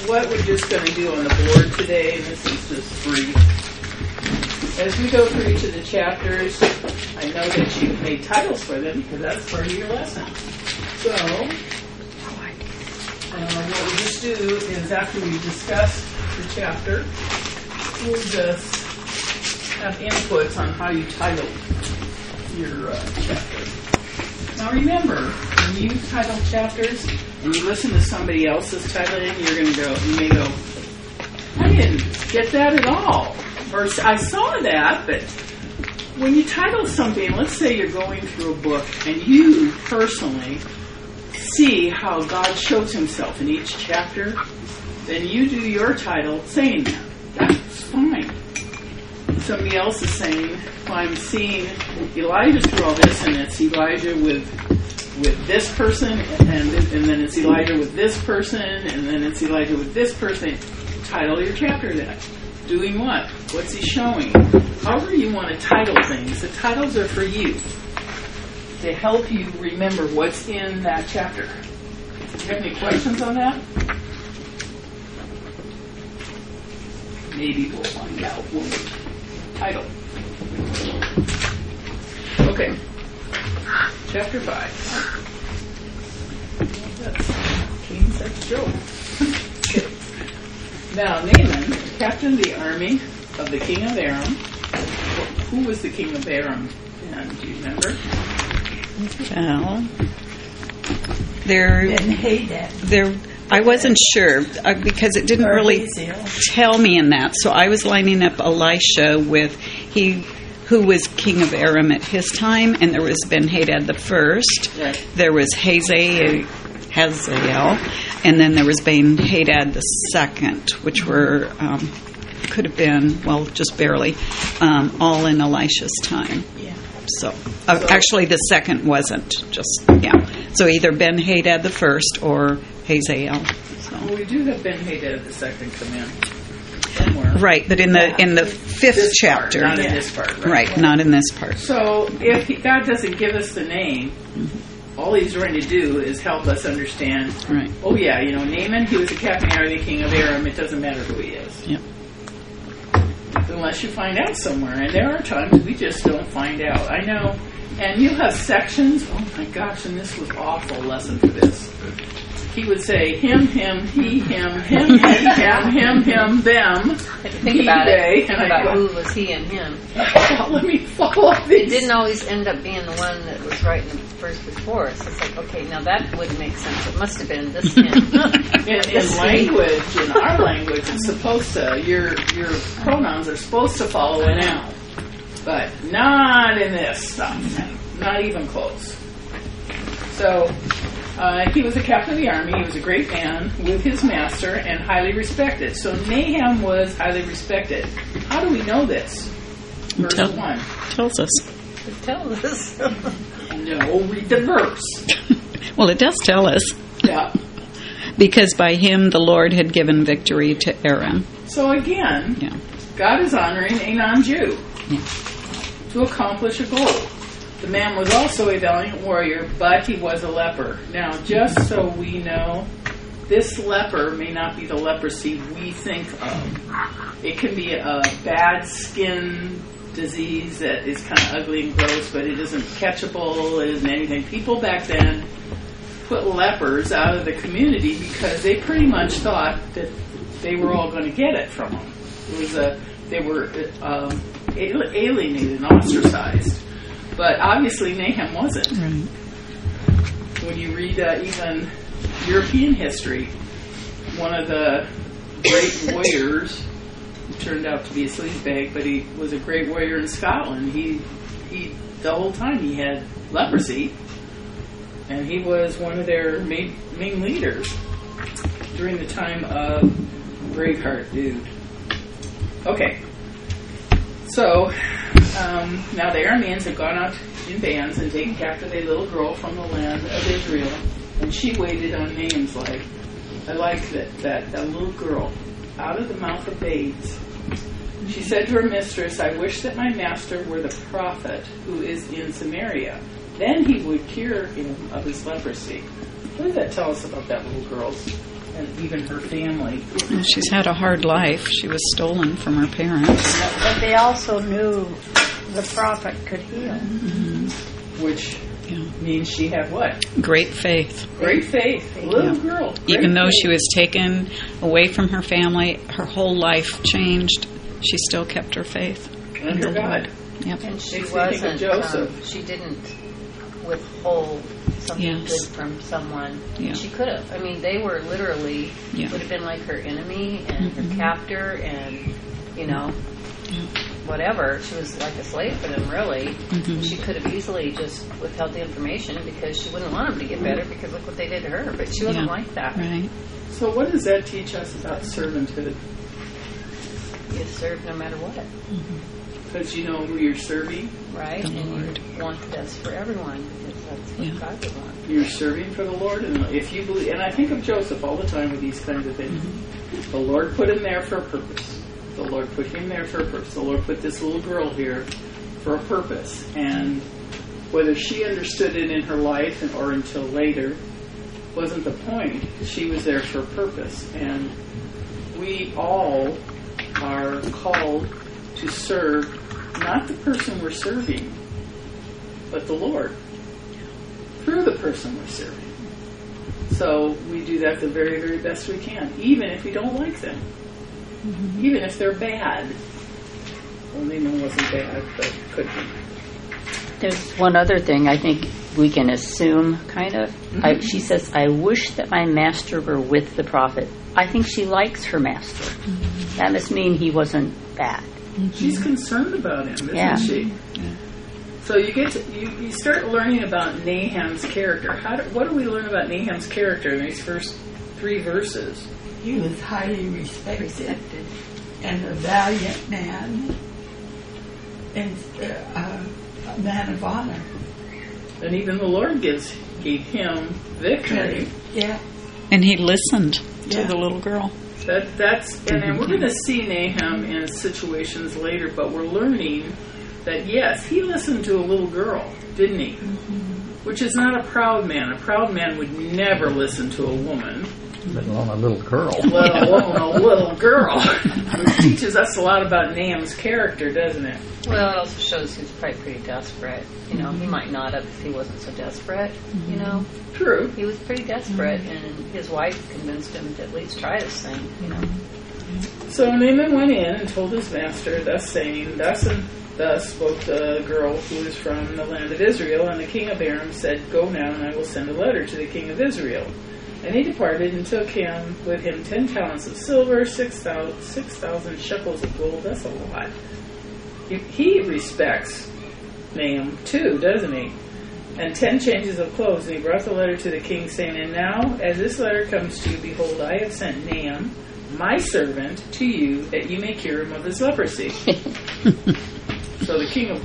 what we're just going to do on the board today, and this is just brief. As we go through each of the chapters, I know that you've made titles for them because that's part of your lesson. So, what we just do is after we discuss the chapter, we'll just have inputs on how you title your chapter. Now remember, when you title chapters and you listen to somebody else's titling, you may go, I didn't get that at all. Or I saw that, but when you title something, let's say you're going through a book and you personally see how God shows himself in each chapter, then you do your title saying that. That's fine. Somebody else is saying, well, I'm seeing Elijah through all this, and it's Elijah with this person, and then it's Elijah with this person, and then it's Elijah with this person. Title your chapter that. Doing what? What's he showing? However you want to title things, the titles are for you to help you remember what's in that chapter. Do you have any questions on that? Maybe we'll find out when we title. Okay. Chapter 5. That's King Sex Job. Okay. Now, Naaman, captain of the army of the king of Aram. Who was the king of Aram? Do you remember? Well, I wasn't sure because it didn't really tell me in that. So I was lining up Elisha with who was king of Aram at his time, and there was Ben-Hadad the first. Right. There was Hazael, and then there was Ben-Hadad the second, which were could have been, well, just barely, all in Elisha's time. Yeah. So actually, the second wasn't just So either Ben-Hadad the first or Hazael. So. Well, we do have Ben-Hadad the second come in somewhere. Right, but in the fifth chapter, not in this part. Right, not in this part. So if God doesn't give us the name, all he's trying to do is help us understand. Right. Oh yeah, Naaman, he was the captain of the king of Aram. It doesn't matter who he is. Yep. Unless you find out somewhere, and there are times we just don't find out. I know, and you have sections. Oh my gosh! And this was awful lesson for this. He would say him, he, him, him, them. Think about they, it. Think about who was he and him. Let me follow these. It didn't always end up being the one that was right in the verse before. So it's like, okay, now that wouldn't make sense. It must have been this him. in language, in our language, it's supposed to. Your pronouns are supposed to follow a noun, but not in this stuff. Not even close. So. He was a captain of the army. He was a great man with his master and highly respected. So Nahum was highly respected. How do we know this? Verse 1. Tells us. It tells us. No, read the verse. Well, it does tell us. Yeah. Because by him the Lord had given victory to Aram. So again, God is honoring a non-Jew to accomplish a goal. The man was also a valiant warrior, but he was a leper. Now, just so we know, this leper may not be the leprosy we think of. It can be a bad skin disease that is kind of ugly and gross, but it isn't catchable, it isn't anything. People back then put lepers out of the community because they pretty much thought that they were all going to get it from them. They were alienated and ostracized. But obviously Nahum wasn't. Right. When you read even European history, one of the great warriors turned out to be a sleazebag, but he was a great warrior in Scotland. He the whole time he had leprosy, and he was one of their main leaders during the time of Braveheart dude. Okay. So, now the Arameans had gone out in bands and taken captive a little girl from the land of Israel, and she waited on Nahum's life. I like that little girl, out of the mouth of babes. She said to her mistress, I wish that my master were the prophet who is in Samaria. Then he would cure him of his leprosy. What does that tell us about that little girl's and even her family. And she's had a hard life. She was stolen from her parents. But they also knew the prophet could heal. Which means she had what? Great faith. Great faith. Little girl. Even though faith. she was taken away from her family, her whole life changed. She still kept her faith. Under God. Yep. And she Makes me think of wasn't, Joseph. she didn't withhold something Yes. good from someone. Yeah. She could have. I mean, they were literally, Yeah. would have been like her enemy and her captor and, whatever. She was like a slave for them, really. She could have easily just withheld the information because she wouldn't want them to get better because look what they did to her. But she wasn't like that. Right. So what does that teach us about servanthood? You serve no matter what, Because you know who you're serving. right? The and Lord. you want the best for everyone because that's what Yeah. God would want. You're serving for the Lord, and if you believe, and I think of Joseph all the time with these kinds of things. The Lord put him there for a purpose. The Lord put him there for a purpose. The Lord put this little girl here for a purpose, and whether she understood it in her life or until later wasn't the point. She was there for a purpose, and we all are called to serve not the person we're serving, but the Lord through the person we're serving. So we do that the very, very best we can, even if we don't like them, even if they're bad. Well, Naaman wasn't bad, but could be. There's one other thing I think we can assume, kind of. She says, I wish that my master were with the prophet. I think she likes her master. That must mean he wasn't bad. She's concerned about him, isn't she? So you get to, you start learning about Nahum's character. What do we learn about Nahum's character in these first 3 verses? He was highly respected and a valiant man and a man of honor. And even the Lord gave him victory. Yeah. And he listened to Yeah. the little girl. And we're going to see Nahum in situations later, but we're learning that yes, he listened to a little girl, didn't he? Which is not a proud man. A proud man would never listen to a woman, Let alone a little girl. let alone a little girl. Which teaches us a lot about Nahum's character, doesn't it? Well, it also shows he's probably pretty desperate. He might not have if he wasn't so desperate, True. He was pretty desperate, and his wife convinced him to at least try this thing, So Naaman went in and told his master, thus saying, Thus and thus spoke the girl who is from the land of Israel. And the king of Aram said, Go now, and I will send a letter to the king of Israel. And he departed and took with him 10 talents of silver, 6,000 shekels of gold. That's a lot. He respects Nahum too, doesn't he? And 10 changes of clothes. And he brought the letter to the king, saying, And now, as this letter comes to you, behold, I have sent Nahum, my servant, to you, that you may cure him of his leprosy. So the king of...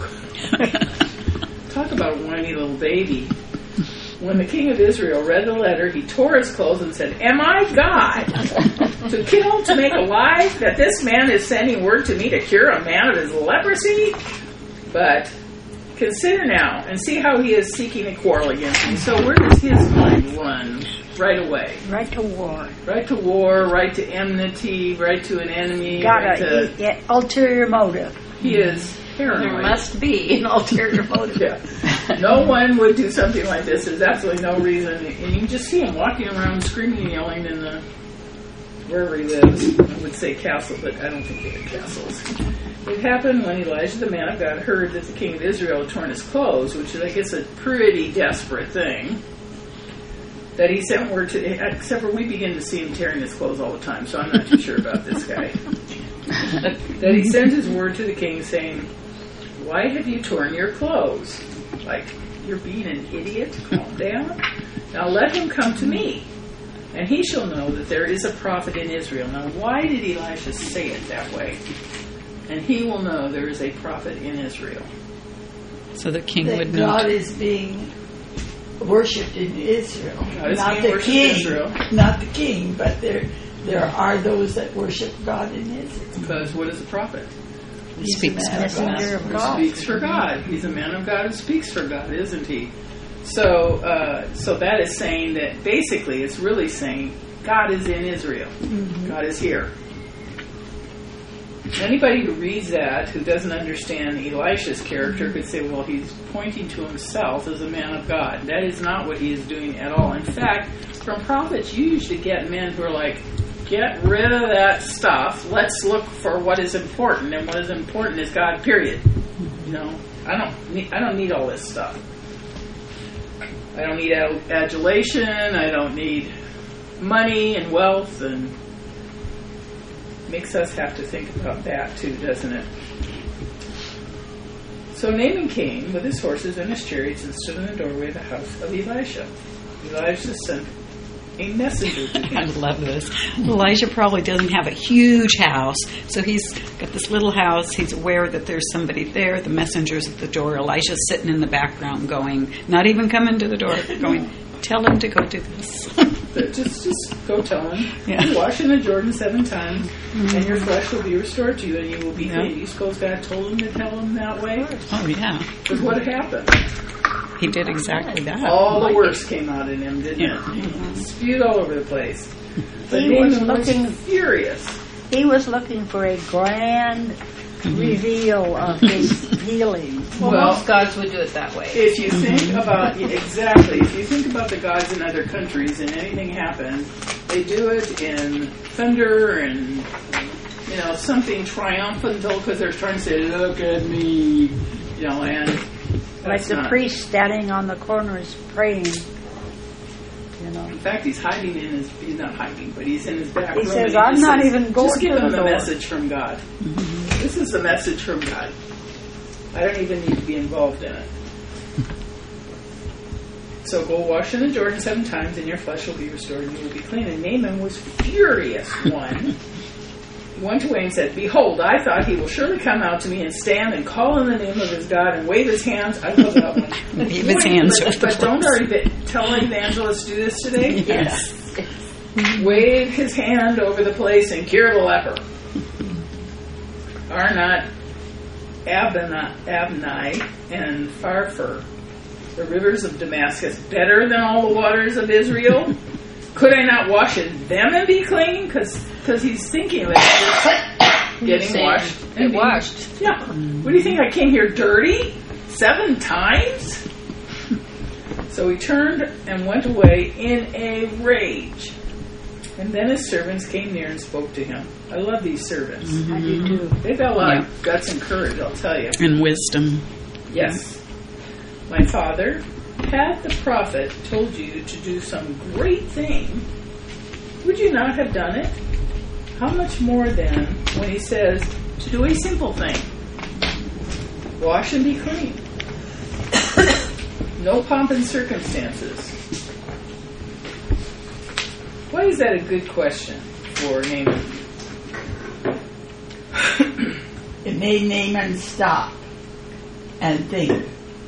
Talk about a whiny little baby. When the king of Israel read the letter, he tore his clothes and said, Am I God to kill, to make alive, that this man is sending word to me to cure a man of his leprosy? But consider now and see how he is seeking a quarrel against me. So where does his mind run right away? Right to war. Right to war, right to enmity, right to an enemy. Ulterior motive. He is paranoid. There must be an ulterior motive. Yeah. No one would do something like this. There's absolutely no reason. And you can just see him walking around screaming and yelling in the wherever he lives. I would say castle, but I don't think they have castles. It happened when Elijah the man of God heard that the king of Israel had torn his clothes, which I guess is a pretty desperate thing, that he sent word to, except for we begin to see him tearing his clothes all the time, so I'm not too sure about this guy. That he sent his word to the king saying, Why have you torn your clothes? Like, you're being an idiot? Calm down. Now let him come to me, and he shall know that there is a prophet in Israel. Now why did Elisha say it that way? And he will know there is a prophet in Israel. So the king That would know. God is being worshipped in Israel. God is Not being the worshipped in king. Israel. Not the king, but there are those that worship God in Israel. Because what is a prophet? He speaks a man for of God. God. Who speaks for God. He's a man of God who speaks for God, isn't he? So that is saying that basically it's really saying God is in Israel. God is here. Anybody who reads that, who doesn't understand Elisha's character, could say, well, he's pointing to himself as a man of God. That is not what he is doing at all. In fact, from prophets, you usually get men who are like, get rid of that stuff. Let's look for what is important, and what is important is God, period. I don't need all this stuff. I don't need adulation. I don't need money and wealth, and makes us have to think about that too, doesn't it? So Naaman came with his horses and his chariots and stood in the doorway of the house of Elisha. Elisha sent a messenger to him. I love this. Elijah probably doesn't have a huge house, so he's got this little house. He's aware that there's somebody there. The messenger's at the door. Elijah's sitting in the background going, not even coming to the door, going, tell him to go do this. Just go tell him. Yeah. Wash in the Jordan 7 times, and your flesh will be restored to you, and you will be clean. You suppose God told him to tell him that way? Oh, yeah. Because what happened? He did exactly that. All the worst came out in him, didn't it? Spewed all over the place. But Naaman was furious. He was looking for a grand reveal of his healing. Well, most gods would do it that way. If you think about if you think about the gods in other countries and anything happens, they do it in thunder and something triumphant because they're trying to say, "Look at me," and like the priest standing on the corners praying. In fact, he's hiding he's not hiding, but he's in his back room. He says, I'm not even going just give to him the the door. message from God. This is the message from God. I don't even need to be involved in it. So go wash in the Jordan 7 times, and your flesh will be restored, and you will be clean. And Naaman was furious. He went away and said, behold, I thought he will surely come out to me and stand and call in the name of his God and wave his hands. I love that one. Wave his hands. But don't our televangelists do this today? Yes. Wave his hand over the place and cure the leper. Are not Abnai and Pharpar, the rivers of Damascus, better than all the waters of Israel? Could I not wash in them and be clean? Because he's thinking of getting washed. Get washed. Yeah. What do you think? I came here dirty 7 times? So he turned and went away in a rage. And then his servants came near and spoke to him. I love these servants. I do too. They've got a lot of guts and courage, I'll tell you. And wisdom. Yes. My father, had the prophet told you to do some great thing, would you not have done it? How much more then when he says to do a simple thing? Wash and be clean. No pomp and circumstances. Why is that a good question for Naaman? It made Naaman stop and think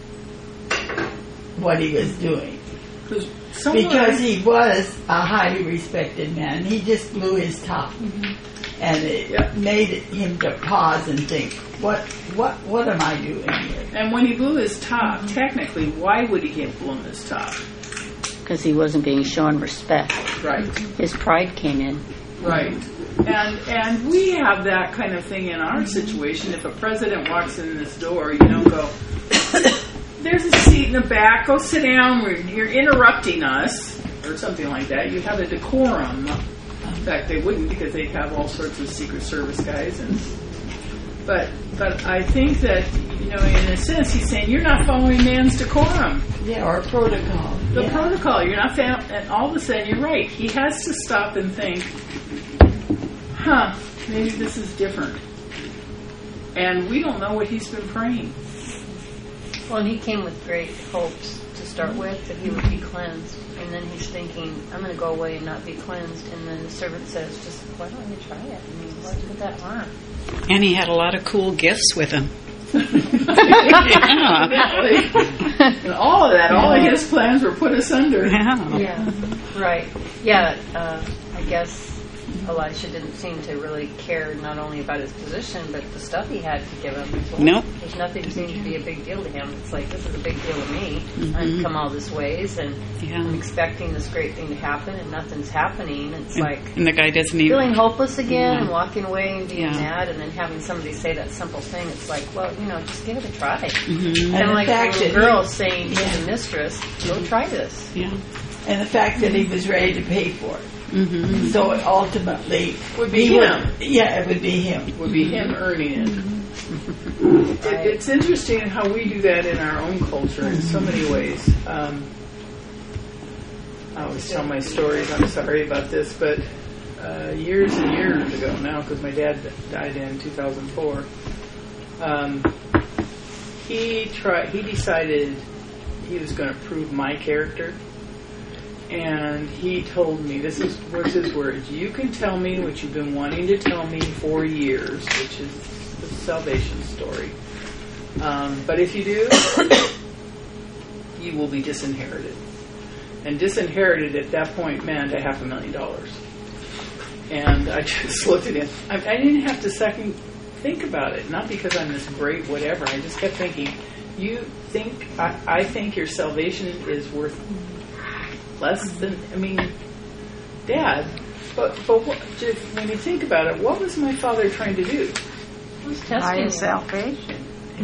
what he was doing. Because he was a highly respected man. He just blew his top. And it made him to pause and think, what am I doing here? And when he blew his top, technically, why would he have blown his top? Because he wasn't being shown respect. Right. His pride came in. Right. And we have that kind of thing in our situation. If a president walks in this door, you don't go, there's a seat in the back, go sit down, you're interrupting us, or something like that. You have a decorum. In fact, they wouldn't, because they have all sorts of Secret Service guys. But I think that, in a sense, he's saying, you're not following man's decorum. Yeah, or protocol. The protocol. You're not and all of a sudden, you're right. He has to stop and think, maybe this is different. And we don't know what he's been praying. Well, and he came with great hopes to start with, that he would be cleansed. And then he's thinking, I'm going to go away and not be cleansed. And then the servant says, just, why don't you try it? I mean, what could that harm? And he had a lot of cool gifts with him. And all of that, all of his plans were put asunder. Yeah. Yeah, right. Yeah, I guess Elisha didn't seem to really care not only about his position, but the stuff he had to give him. So Nope. there's nothing seemed to be a big deal to him. It's like, this is a big deal to me. I've come all this ways, and Yeah. I'm expecting this great thing to happen, and nothing's happening. It's like And the guy doesn't even. feeling hopeless again Yeah. and walking away and being Yeah. mad, and then having somebody say that simple thing. It's like, well, just give it a try. Mhm. Kind And of like the a fact little that girl saying to the mistress, go try this. Yeah. And the fact that he was ready to pay for it. Mm-hmm. So it ultimately Would be he him. It would be him. Would be him earning it. It's interesting how we do that in our own culture in so many ways. I always tell my stories. I'm sorry about this, but years and years ago now, because my dad died in 2004, he decided he was going to prove my character. And he told me, this was his words, you can tell me what you've been wanting to tell me for years, which is the salvation story. But if you do, you will be disinherited. And disinherited at that point meant $500,000. And I just looked at him. I didn't have to second think about it, not because I'm this great whatever. I just kept thinking, I think your salvation is worth less than, Dad, but what, when you think about it, what was my father trying to do? Who's By testing his you? salvation.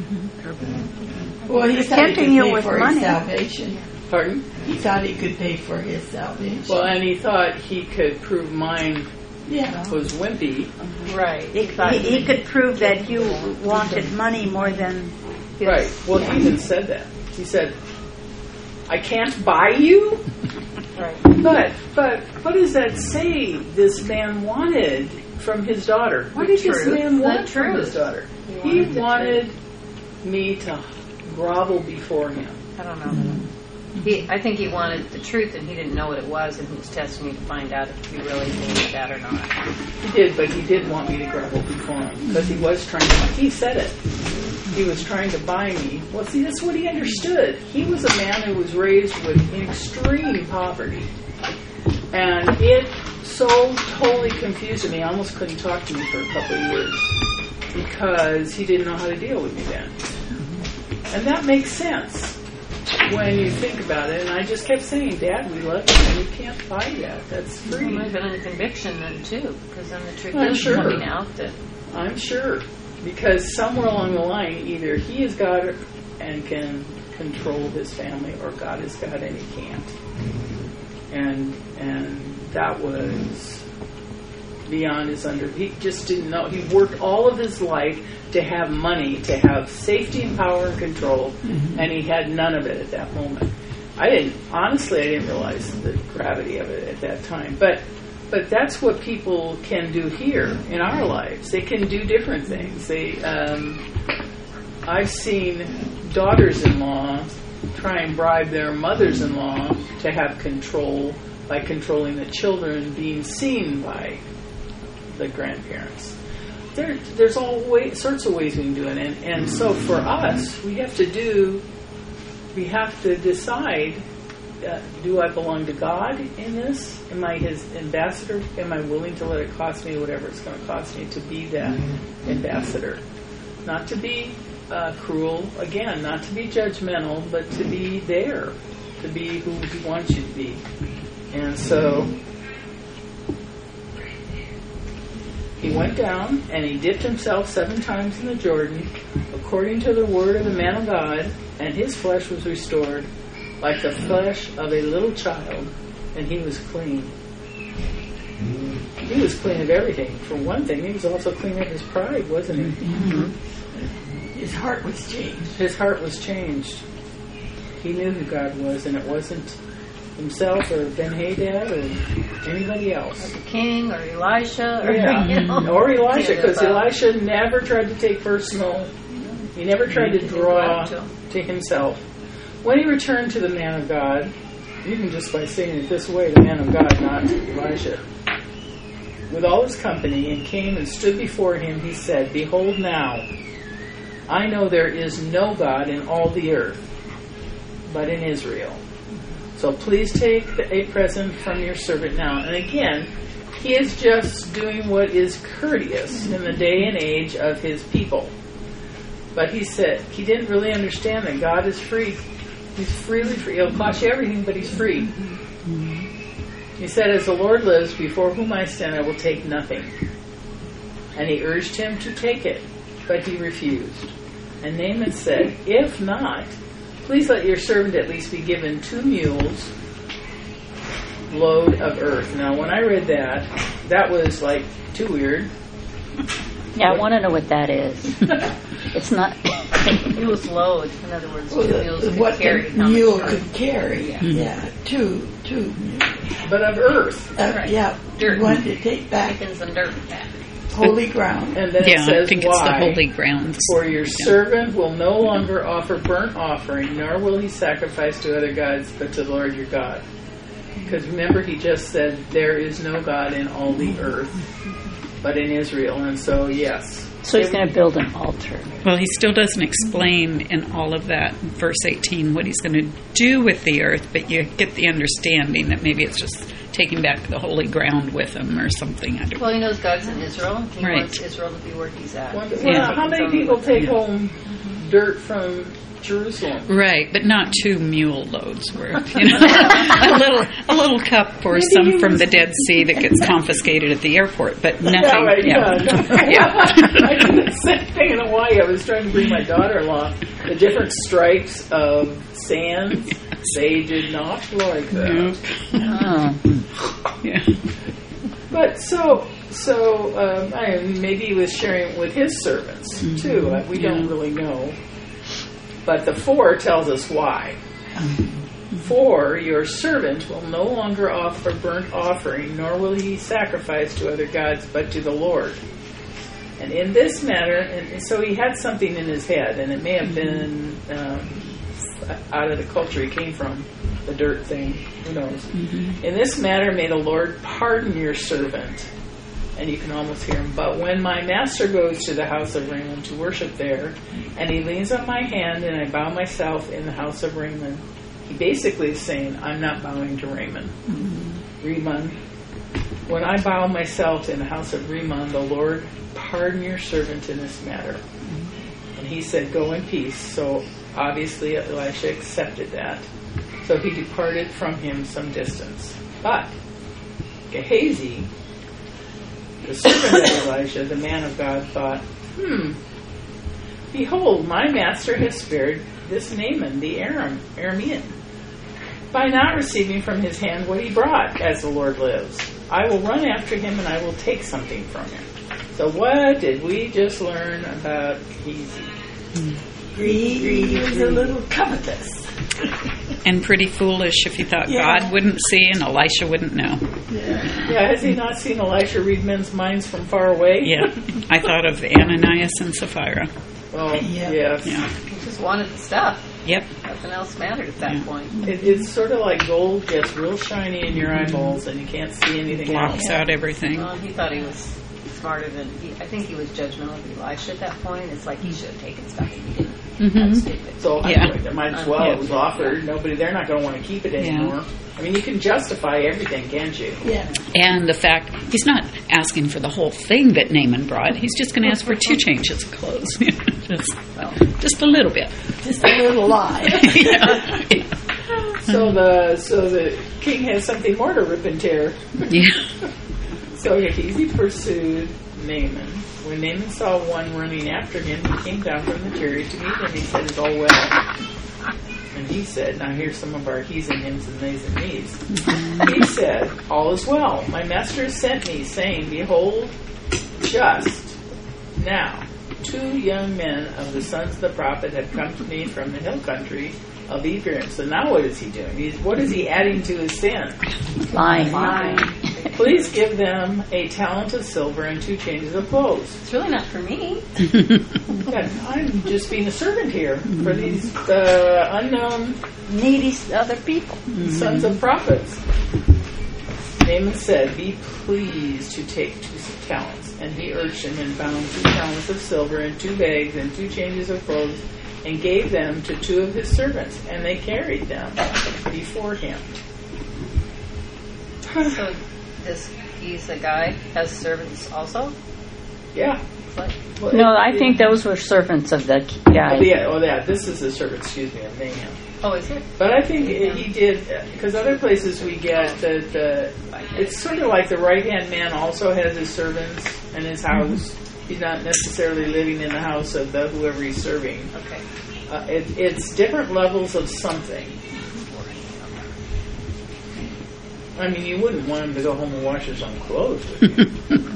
Well, he thought he could Tempting you pay with for money. his salvation. Pardon? He thought he could pay for his salvation. Well, and he thought he could prove mine yeah. was wimpy. Right. He could prove that you wanted money more than his. Right. Well, he even said that. He said, I can't buy you? Right. But what does that say this man wanted from his daughter? What did this truth. man The want from truth. his daughter? He He wanted the wanted me to grovel before him. I don't know. I think he wanted the truth, and he didn't know what it was, and he was testing me to find out if he really believed that or not. He did, but he did want me to grovel before him because he was trying to. He said it. He was trying to buy me. Well, see, that's what he understood. He was a man who was raised with extreme poverty, and it so totally confused me. I almost couldn't talk to me for a couple of years because he didn't know how to deal with me then. And that makes sense when you think about it. And I just kept saying, Dad, we love you, and you can't buy that. That's There free. might have been a conviction then, too, because then the truth I'm is sure. coming out that I'm sure. Because somewhere along the line, either he is God and can control his family, or God is God and he can't. And that was beyond his he just didn't know. He worked all of his life to have money, to have safety and power and control, and he had none of it at that moment. I didn't realize the gravity of it at that time. But that's what people can do here in our lives. They can do different things. I've seen daughters-in-law try and bribe their mothers-in-law to have control by controlling the children being seen by the grandparents. There's all sorts of ways we can do it. And so for us, we have to decide, do I belong to God in this? Am I his ambassador? Am I willing to let it cost me whatever it's going to cost me to be that ambassador? Not to be cruel, again, not to be judgmental, but to be there, to be who he wants you to be. And so he went down and he dipped himself 7 times in the Jordan, according to the word of the man of God, and his flesh was restored like the flesh of a little child, and he was clean. He was clean of everything. For one thing, he was also clean of his pride, wasn't he? Mm-hmm. His heart was changed. His heart was changed. He knew who God was, and it wasn't himself or Ben-Hadad or anybody else. the king or Elisha or, Yeah. Or Elisha, because Yeah, Elisha never tried to take personal. He never tried to draw to to himself. When he returned to the man of God, even just by saying it this way, the man of God, not Elisha, with all his company, and came and stood before him, he said, Behold now, I know there is no God in all the earth, but in Israel. So please take a present from your servant now. And again, He is just doing what is courteous in the day and age of his people. But he said he didn't really understand that God is free. He's freely free. It'll cost you everything, but he's free. He said, as the Lord lives, before whom I stand, I will take nothing. And he urged him to take it, but he refused. And Naaman said, if not, please let your servant at least be given 2 mules load of earth. Now, when I read that, that was like too weird. Yeah, I want to know what that is. It's not. Mules load. In other words, 2 mules could what carry. the mule could carry. Yeah, two mules. But of earth. Yeah, Dirt. one to take back Taking some dirt back. holy ground. And then it Yeah, says I think why. it's the holy grounds. For your servant will no longer offer burnt offering, nor will he sacrifice to other gods, but to the Lord your God. Because remember, he just said, there is no God in all the earth, but in Israel. And so, yes. So he's going to build an altar. Well, he still doesn't explain in all of that, verse 18, what he's going to do with the earth, but you get the understanding that maybe it's just taking back the holy ground with him or something. I don't Well, he knows God's in Israel. He Right. wants Israel to be where he's at. Well, Yeah. how many people take home dirt from Jerusalem? Right, but not 2 mule loads worth. You know, a little cup or some from the Dead Sea that gets confiscated at the airport, but nothing. Yeah, right, Yeah. I did the same thing in Hawaii. I was trying to bring my daughter-in-law the different stripes of sands. They did not like that. Oh. Yeah. But maybe he was sharing it with his servants too. We don't really know. But the 4 tells us why. For your servant will no longer offer burnt offering, nor will he sacrifice to other gods, but to the Lord. And in this matter, and so he had something in his head, and it may have been out of the culture he came from, the dirt thing, who knows. In this matter, may the Lord pardon your servant. And you can almost hear him. But when my master goes to the house of Raymond to worship there, and he leans on my hand, and I bow myself in the house of Raymond, he basically is saying, I'm not bowing to Raymond. Rimmon. When I bow myself in the house of Rimmon, the Lord pardon your servant in this matter. And he said, go in peace. So obviously Elisha accepted that. So he departed from him some distance. But Gehazi, the servant of Elisha, the man of God, thought, behold, my master has spared this Naaman, the Aramean, by not receiving from his hand what he brought, as the Lord lives. I will run after him, and I will take something from him. So what did we just learn about Gehazi? He was a little covetous. And pretty foolish if he thought God wouldn't see and Elisha wouldn't know. Yeah, has he not seen Elisha read men's minds from far away? Yeah. I thought of Ananias and Sapphira. Oh, yes. Yeah. He just wanted the stuff. Yep. Nothing else mattered at that point. It's sort of like gold gets real shiny in your eyeballs and you can't see anything else. Blocks out everything. Well, he thought he was smarter than I think he was judgmental of Elisha at that point. It's like he should have taken stuff and he didn't. That's stupid. So Yeah. anyway, they might as well. It was offered. They're not going to want to keep it anymore. I mean, you can justify everything, can't you? Yeah. And the fact he's not asking for the whole thing that Naaman brought. He's just going to ask for 2 changes of clothes. just a little bit. Just a little lie. So the king has something more to rip and tear. Yeah. So Gehazi pursued Naaman. When Naaman saw one running after him, he came down from the chariot to meet him. He said, "Is all well?" And he said, now here's some of our he's and hims and theys and me's. He said, all is well. My master sent me, saying, behold, just now 2 young men of the sons of the prophet have come to me from the hill country of Ephraim. So now what is he doing? What is he adding to his sin? Lying. Please give them a talent of silver and 2 changes of clothes. It's really not for me. Yeah, I'm just being a servant here for these unknown Needy other people. sons of prophets. Naaman said, be pleased to take 2 talents. And he urged him and found 2 talents of silver and 2 bags and 2 changes of clothes and gave them to 2 of his servants. And they carried them before him. So this he's a guy, has servants also? Yeah. What? Well, No, I think those were servants of the guy. Yeah, this is a servant, excuse me, of Naaman. Oh, is it? But I think he did, because other places we get that it's sort of like the right-hand man also has his servants and his house. He's not necessarily living in the house of whoever he's serving. Okay. It's different levels of something. I mean, you wouldn't want him to go home and wash his own clothes, would you?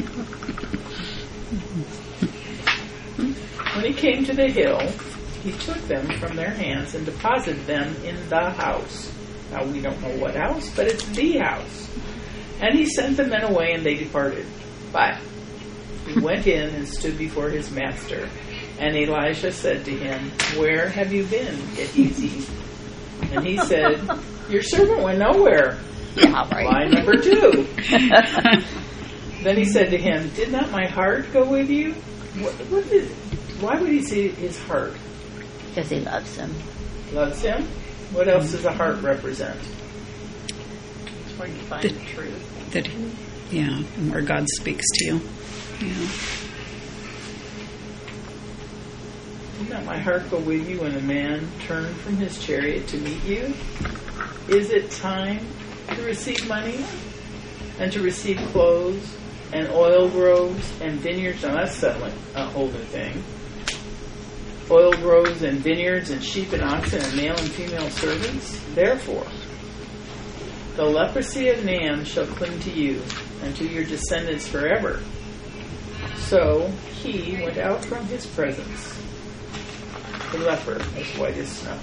When he came to the hill, he took them from their hands and deposited them in the house. Now, we don't know what house, but it's the house. And he sent the men away, and they departed. But he went in and stood before his master. And Elisha said to him, "Where have you been, Gehazi?" And he said, "Your servant went nowhere." Yeah, right. Line number 2. Then he said to him, "Did not my heart go with you?" Why would he say his heart? Because he loves him. Loves him? What else does a heart represent? It's where you find the truth. That, yeah, and where God speaks to you. Yeah. Did not my heart go with you when a man turned from his chariot to meet you? Is it time to receive money and to receive clothes and oil groves and vineyards? Now that's settling a whole new thing. Oil groves and vineyards and sheep and oxen and male and female servants. Therefore, the leprosy of Naaman shall cling to you and to your descendants forever. So he went out from his presence, the leper as white as snow.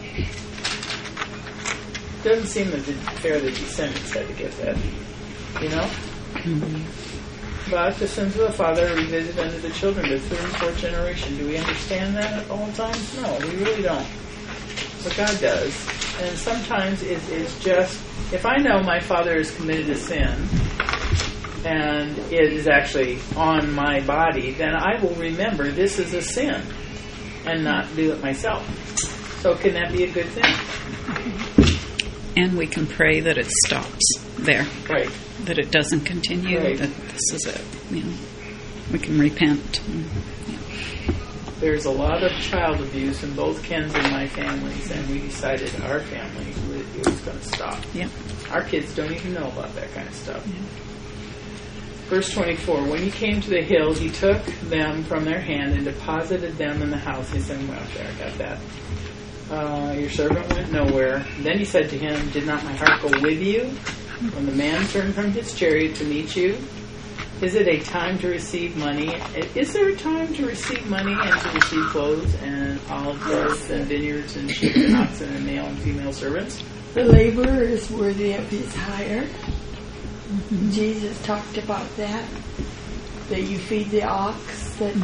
Doesn't seem that fair the descendants had to get that, you know? Mm-hmm. But the sins of the father are revisited unto the children to the third and fourth generation. Do we understand that at all times? No, we really don't. But God does. And sometimes it's just, if I know my father has committed a sin, and it is actually on my body, then I will remember this is a sin and not do it myself. So can that be a good thing? And we can pray that it stops there. Right. That it doesn't continue. Right. That this is it. You know, we can repent. There's a lot of child abuse in both Ken's and my families, and we decided our family it was going to stop. Yeah. Our kids don't even know about that kind of stuff. Yeah. Verse 24, when he came to the hill, he took them from their hand and deposited them in the house. He said, well, there, I got that. Your servant went nowhere. Then he said to him, did not my heart go with you when the man turned from his chariot to meet you? Is it a time to receive money? Is there a time to receive money and to receive clothes and olive groves and vineyards and sheep and oxen and male and female servants? The laborer is worthy of his hire. Mm-hmm. Jesus talked about that you feed the ox that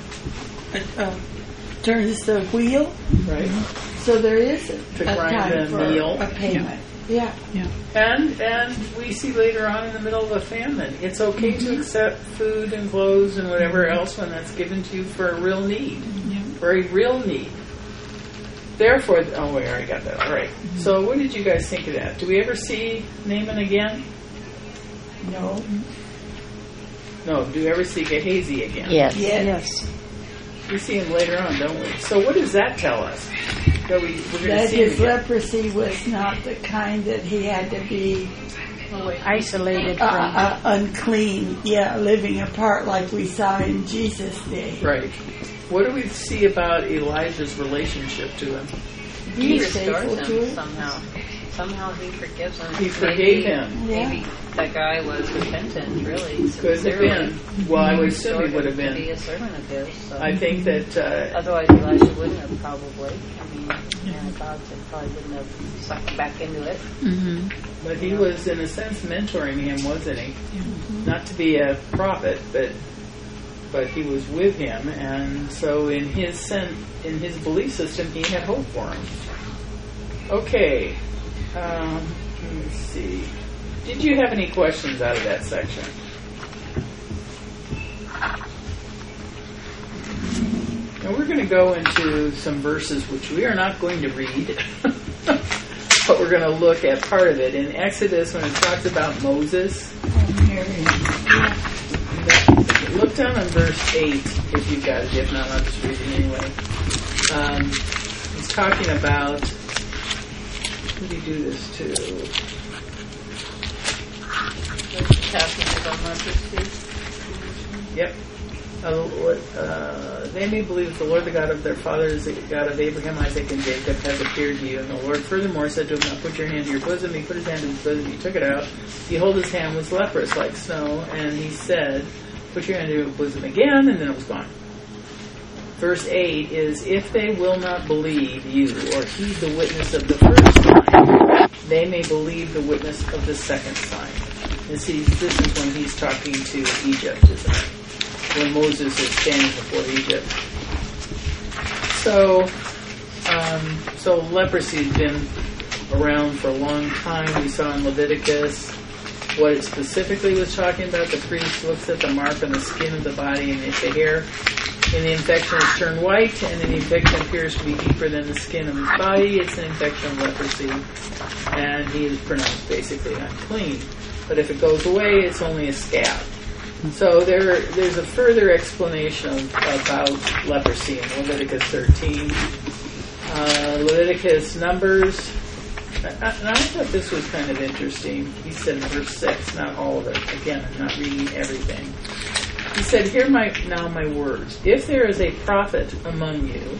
turns the wheel. Right. So there is to a time for meal. A payment. Yeah. And we see later on in the middle of a famine, it's okay to accept food and clothes and whatever else when that's given to you for a real need. For a real need. Therefore, we already got that. All right. So what did you guys think of that? Do we ever see Naaman again? No. No. Do you ever see Gehazi again? Yes. We see him later on, don't we? So what does that tell us? That we're going that to see his him again? leprosy was not the kind that he had to be isolated from. Unclean, living apart like we saw in Jesus' day. Right. What do we see about Elijah's relationship to him? He He's faithful restores to him it. somehow. Somehow he forgives him. He forgave him. Maybe that guy was repentant, really. Could have been. Well, I would assume he would have To be been. a servant of his. So. I think that Otherwise, Elijah wouldn't have probably. I mean, God probably wouldn't have sucked back into it. Mm-hmm. but he was, in a sense, mentoring him, wasn't he? Not to be a prophet, but he was with him, and so in his belief system, he had hope for him. Okay. Let me see. Did you have any questions out of that section? Now we're going to go into some verses which we are not going to read. but we're going to look at part of it. In Exodus, when it talks about Moses, look down on verse 8 if you've got it. If not, I'll just read it anyway. He's talking about, who did he do this to? Passages on leprosy. Yep. They may believe that the Lord, the God of their fathers, the God of Abraham, Isaac, and Jacob, has appeared to you. And the Lord furthermore said to him, now put your hand to your bosom. He put his hand to his bosom. He took it out. Behold, his hand was leprous like snow. And he said, put your hand to your bosom again. And then it was gone. Verse 8 is, if they will not believe you or heed the witness of the first sign, they may believe the witness of the second sign. And see, this is when he's talking to Egypt, isn't it? When Moses is standing before Egypt. So leprosy has been around for a long time. We saw in Leviticus what it specifically was talking about. The priest looks at the mark on the skin of the body and the hair, and the infection is turned white, and the infection appears to be deeper than the skin of his body. It's an infection of leprosy, and he is pronounced basically unclean. But if it goes away, it's only a scab. So there's a further explanation about leprosy in Leviticus 13. Leviticus, Numbers. And I thought this was kind of interesting. He said in verse 6, not all of it. Again, I'm not reading everything. He said, hear now my words. If there is a prophet among you,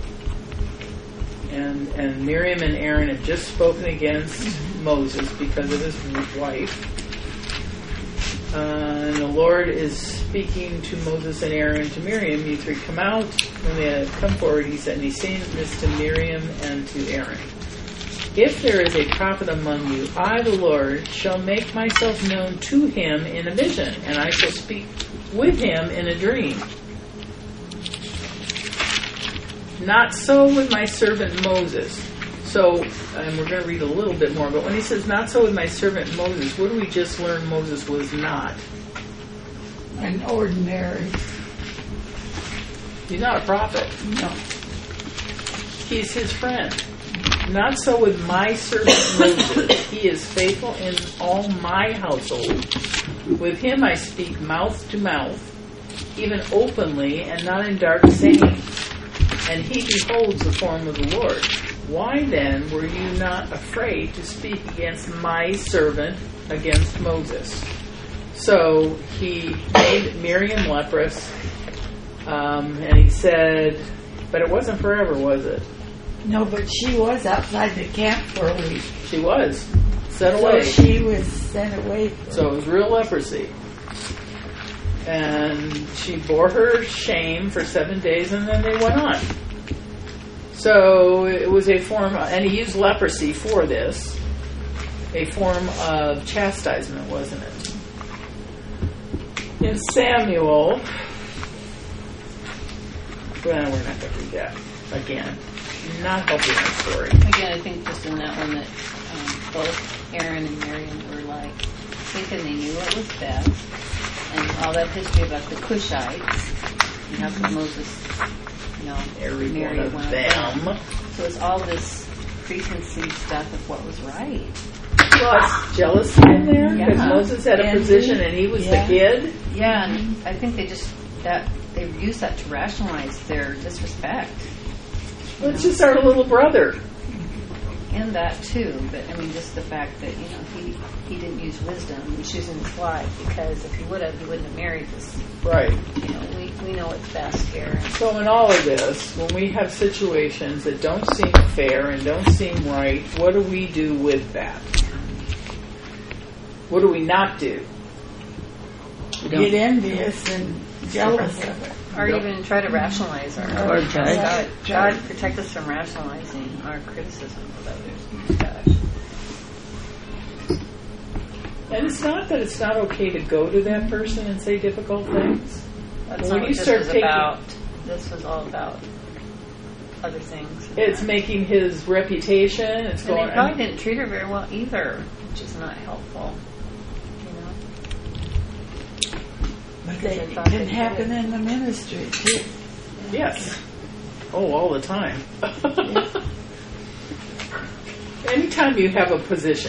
and Miriam and Aaron have just spoken against Moses because of his wife, and the Lord is speaking to Moses and Aaron, to Miriam, you three come out. When they had come forward, he said, and he's saying this to Miriam and to Aaron. If there is a prophet among you, I, the Lord, shall make myself known to him in a vision, and I shall speak with him in a dream. Not so with my servant Moses. So, and we're going to read a little bit more, but when he says, not so with my servant Moses, what do we just learn Moses was not? An ordinary. He's not a prophet. No. He's his friend. Not so with my servant Moses. He is faithful in all my household. With him I speak mouth to mouth, even openly, and not in dark saying. And he beholds the form of the Lord. Why then were you not afraid to speak against my servant, against Moses? So he made Miriam leprous, and he said, but it wasn't forever, was it? No, but she was outside the camp for a week. She was sent away. So she was sent away. So it was real leprosy. And she bore her shame for 7 days, and then they went on. So it was a form, and he used leprosy for this, a form of chastisement, wasn't it? In Samuel, well, we're not going to read that again. Not helping our story. Again, I think just in that one that both Aaron and Miriam were like thinking they knew what was best, and all that history about the Cushites, and how come Moses, Every married one of them. So it's all this preconceived stuff of what was right. Plus jealousy in there because Yeah. Moses had a position and he was the kid. Yeah, and I think they use that to rationalize their disrespect. Well, it's just our little brother. And that too, but I mean, just the fact that he didn't use wisdom in choosing his wife, because if he would have, he wouldn't have married this. Right. We know what's best here. So in all of this, when we have situations that don't seem fair and don't seem right, what do we do with that? What do we not do? Get envious and jealous of it. Or even try to rationalize Or judge. God protect us from rationalizing our criticism of others. Gosh. And it's not that it's not okay to go to that person and say difficult things. That's When not you what this start was taking- about. This was all about other things. It's making his reputation. It's And going. they probably didn't treat her very well either, which is not helpful. But it can happen in the ministry too. Yes. Oh, all the time. anytime you have a position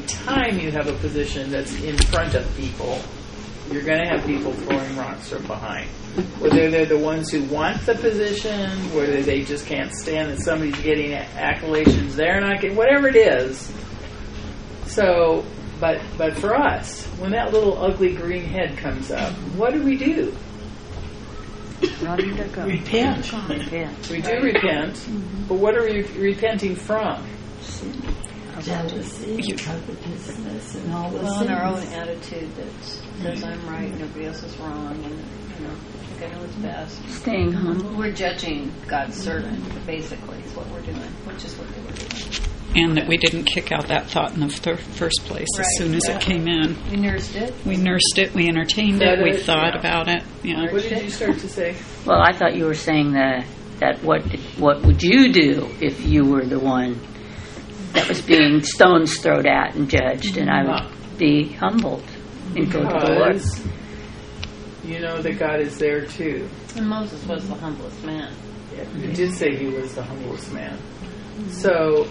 that's in front of people, you're going to have people throwing rocks from behind. Whether they're the ones who want the position, whether they just can't stand that somebody's getting accolations, they're not getting, whatever it is. So, but for us, when that little ugly green head comes up, what do? Repent. We do repent, but what are we repenting from? Jealousy, covetousness, and all those things. And our own attitude that says I'm right and everybody else is wrong, and I think I know what's best. Staying humble. We're judging God's servant, basically, is what we're doing, which is what they were doing. And that we didn't kick out that thought in the first place as soon as it came in. We nursed it. We entertained it, we thought about it. Yeah. What did you start to say? Well, I thought you were saying that what would you do if you were the one that was being stones thrown at and judged, and I would be humbled and go to the Lord. You know that God is there too. And Moses was the humblest man. Yeah, it did say he was the humblest man. So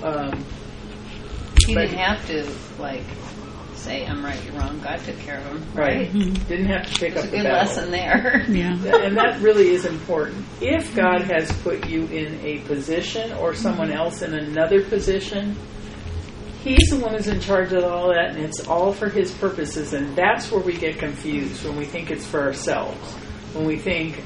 he didn't have to say I'm right, you're wrong. God took care of him, right? Didn't have to pick up the battle. It's a good lesson there. Yeah. And that really is important. If God has put you in a position or someone else in another position, He's the one who's in charge of all that, and it's all for His purposes. And that's where we get confused, when we think it's for ourselves. When we think,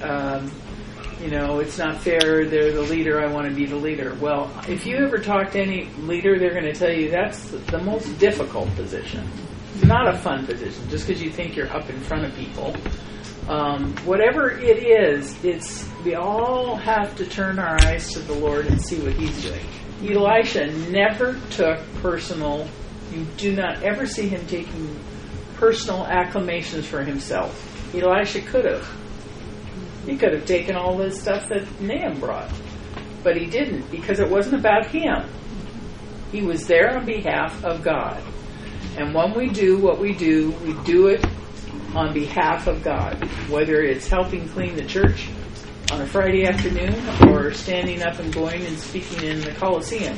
it's not fair, they're the leader, I want to be the leader. Well, if you ever talk to any leader, they're going to tell you that's the most difficult position. It's not a fun position, just because you think you're up in front of people. Whatever it is, we all have to turn our eyes to the Lord and see what He's doing. Elisha never took personal, you do not ever see him taking personal acclamations for himself. Elisha could have. He could have taken all the stuff that Nahum brought. But he didn't, because it wasn't about him. He was there on behalf of God. And when we do what we do it on behalf of God. Whether it's helping clean the church on a Friday afternoon or standing up and going and speaking in the Colosseum.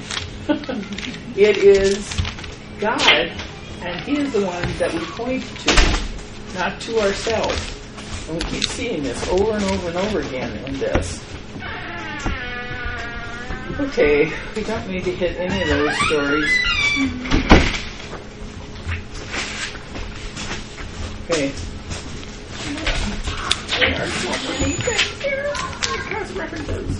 It is God, and He is the one that we point to, not to ourselves. And we keep seeing this over and over and over again in this. Okay, we don't need to hit any of those stories. Okay. There are so many things here. Cross references.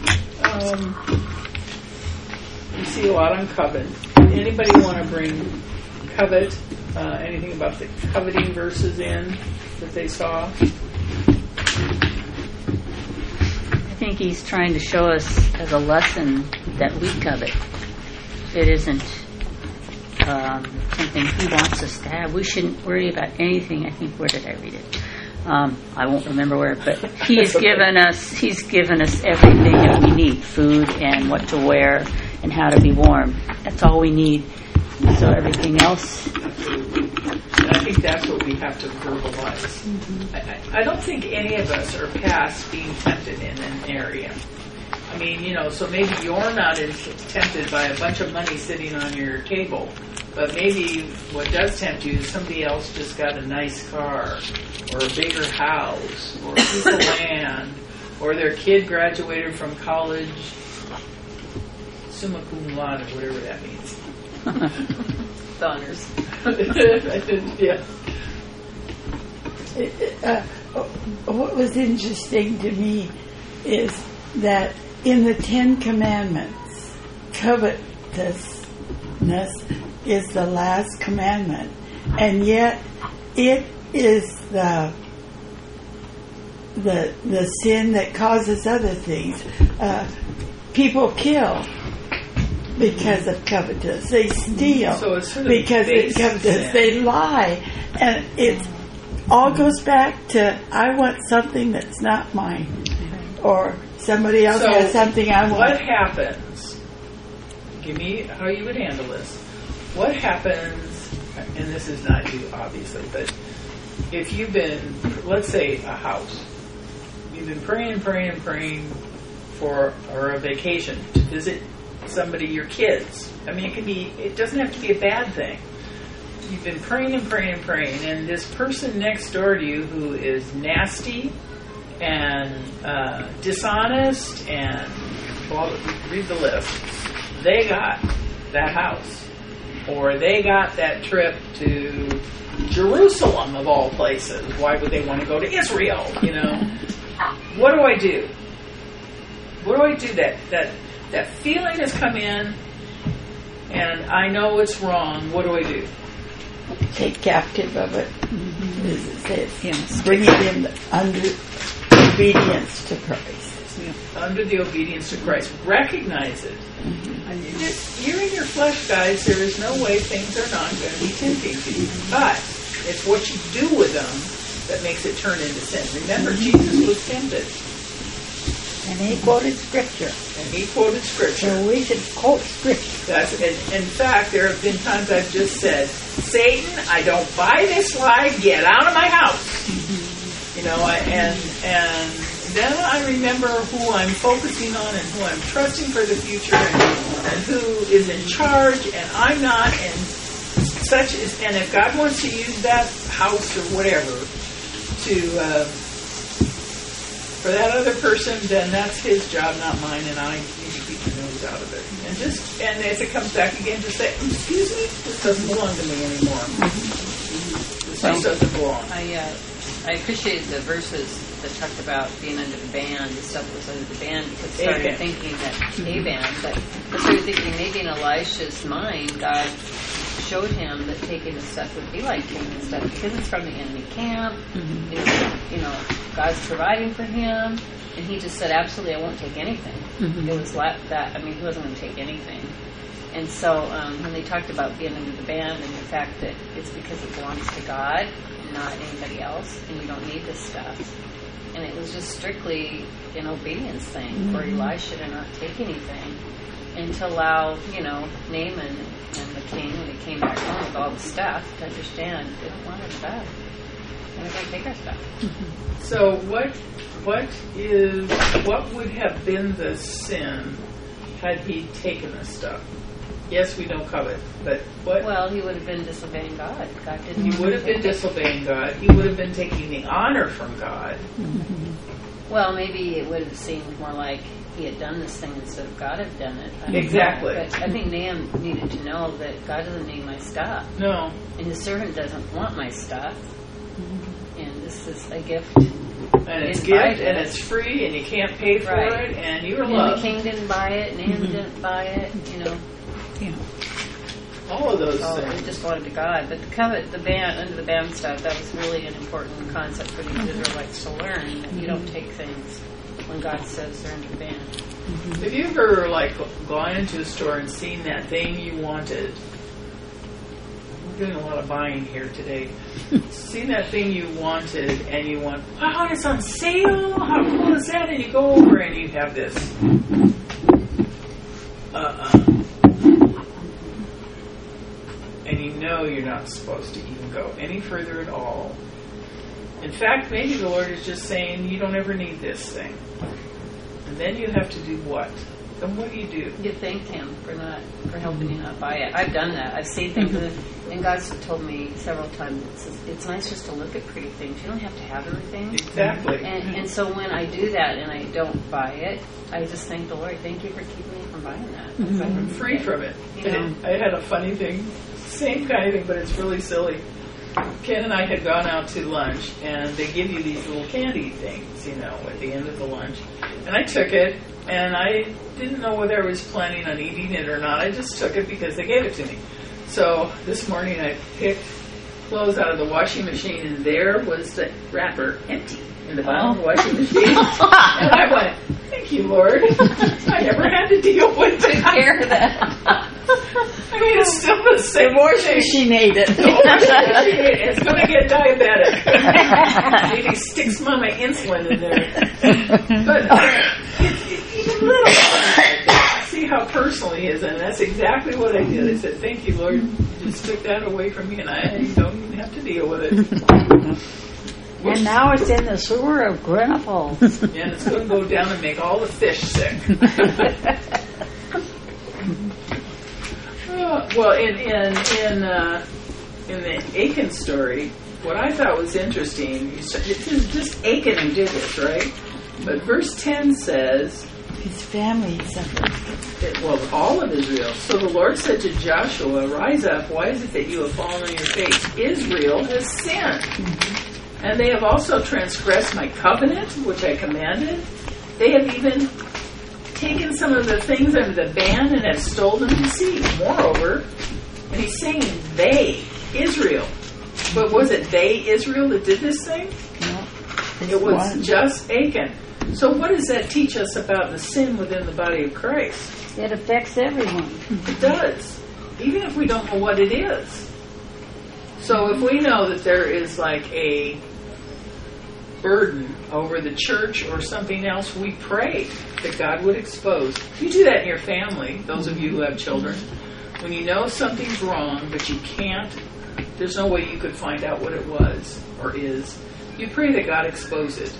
You see a lot on covet. Anybody want to bring covet? Anything about the coveting verses in that they saw? I think he's trying to show us as a lesson that we covet. It isn't something He wants us to have. We shouldn't worry about anything. I think, where did I read it? I won't remember where, but He's given us everything that we need: food and what to wear and how to be warm. That's all we need. So everything else. And I think that's what we have to verbalize. Mm-hmm. I don't think any of us are past being tempted in an area. I mean, so maybe you're not tempted by a bunch of money sitting on your table, but maybe what does tempt you is somebody else just got a nice car, or a bigger house, or a piece of land, or their kid graduated from college, summa cum laude, whatever that means. The honors. Yeah. What was interesting to me is that in the Ten Commandments, covetousness is the last commandment, and yet it is the sin that causes other things. People kill because of covetous. They steal because of covetous. They lie, and it all goes back to I want something that's not mine, or somebody else has something I want. What happens? Give me how you would handle this. What happens? And this is not you, obviously, but if you've been, let's say, a house, you've been praying for a vacation to visit somebody, your kids. I mean, it doesn't have to be a bad thing. You've been praying and praying and praying, and this person next door to you who is nasty and dishonest and, well, read the list, they got that house, or they got that trip to Jerusalem of all places. Why would they want to go to Israel? You know, what do I do? What do I do? That feeling has come in, and I know it's wrong. What do I do? Take captive of it. As it says. Yes. Bring it in under obedience to Christ. Under the obedience to Christ. Recognize it. You're in your flesh, guys. There is no way things are not going to be tempting to you. But it's what you do with them that makes it turn into sin. Remember, Jesus was tempted. And he quoted scripture. So we should quote scripture. In fact, there have been times I've just said, Satan, I don't buy this lie. Get out of my house. You know, and then I remember who I'm focusing on and who I'm trusting for the future and who is in charge and I'm not, and such is, and if God wants to use that house or whatever to for that other person, then that's his job, not mine, and I need to keep my nose out of it. And as it comes back again, just say, excuse me, this doesn't belong to me anymore. This just doesn't belong. I appreciated the verses that talked about being under the band, the stuff that was under the band, because I started thinking that I started thinking maybe in Elisha's mind, God showed him that taking the stuff would be like taking the stuff because it's from the enemy camp. It's, you know, God's providing for him, and he just said, absolutely, I won't take anything. It was like that. I mean, he wasn't going to take anything. And so when they talked about being under the band and the fact that it's because it belongs to God, not anybody else, and you don't need this stuff. And it was just strictly an obedience thing for Elisha to not take anything and to allow, you know, Naaman and the king, when he came back home with all the stuff, to understand they don't want our stuff. And they're going to take our stuff. So what would have been the sin had he taken this stuff? Yes, we know covet, but what? Well, he would have been disobeying God. God didn't. He would have been disobeying God. He would have been taking the honor from God. Well, maybe it would have seemed more like he had done this thing instead of God had done it. Exactly. But I think Naaman needed to know that God doesn't need my stuff. No. And the servant doesn't want my stuff. And this is a gift. And it's gift, and it's free, and you can't pay for it, and you're loved. And the king didn't buy it, Naaman didn't buy it, you know. Yeah. All of those So things. we just wanted to God. But the covet, the band, under the band stuff, that was really an important concept for the Israelites to learn, that you don't take things when God says they're under the band. Have you ever, like, gone into a store and seen that thing you wanted? We're doing a lot of buying here today. Seen that thing you wanted, and you want, wow, it's on sale! How cool is that? And you go over and you have this. And you know you're not supposed to even go any further at all. In fact, maybe the Lord is just saying, you don't ever need this thing. And then you have to do what? Then what do? You thank Him for helping you not buy it. I've done that. I've seen things, and God's told me several times, it's nice just to look at pretty things. You don't have to have everything. Exactly. And so when I do that and I don't buy it, I just thank the Lord. Thank you for keeping me from buying that. I'm free from it. You know? I had a funny thing, same kind of thing, but it's really silly. Ken and I had gone out to lunch, and they give you these little candy things, you know, at the end of the lunch. And I took it, and I didn't know whether I was planning on eating it or not. I just took it because they gave it to me. So this morning I picked clothes out of the washing machine, and there was the wrapper empty in the bottom of the washing machine. And I went, thank you, Lord. I never had to deal with it. Take care of that. I mean, it's still the same washing Machine ate it. It's going to get diabetic. Maybe stick some of my insulin in there. But even little things like that. See how personal he is, and that's exactly what I did. I said, thank you, Lord. You just took that away from me, and I don't even have to deal with it. And now it's in the sewer of Granite Falls. And it's going to go down and make all the fish sick. Well, in the Achan story, what I thought was interesting, it's just Achan who did this, right? But verse 10 says, His family suffered. well, all of Israel. So the Lord said to Joshua, rise up, why is it that you have fallen on your face? Israel has sinned. And they have also transgressed my covenant, which I commanded. They have even taken some of the things under the ban and have stolen deceit. Moreover, and he's saying they, Israel. But was it they, Israel, that did this thing? No. It was just Achan. So what does that teach us about the sin within the body of Christ? It affects everyone. It does. Even if we don't know what it is. So if we know that there is like a burden over the church or something else, we pray that God would expose. You do that in your family, those of you who have children. When you know something's wrong, but you can't, there's no way you could find out what it was or is, you pray that God expose it.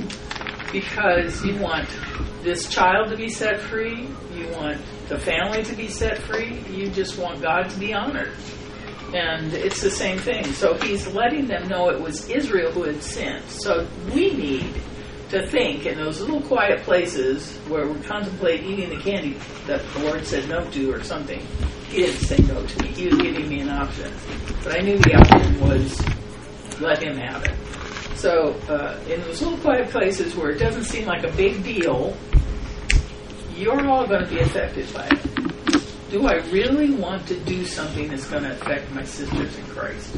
Because you want this child to be set free, you want the family to be set free, you just want God to be honored. And it's the same thing. So he's letting them know it was Israel who had sinned. So we need to think in those little quiet places where we contemplate eating the candy that the Lord said no to or something. He didn't say no to me. He was giving me an option. But I knew the option was let him have it. So in those little quiet places where it doesn't seem like a big deal, you're all going to be affected by it. Do I really want to do something that's going to affect my sisters in Christ?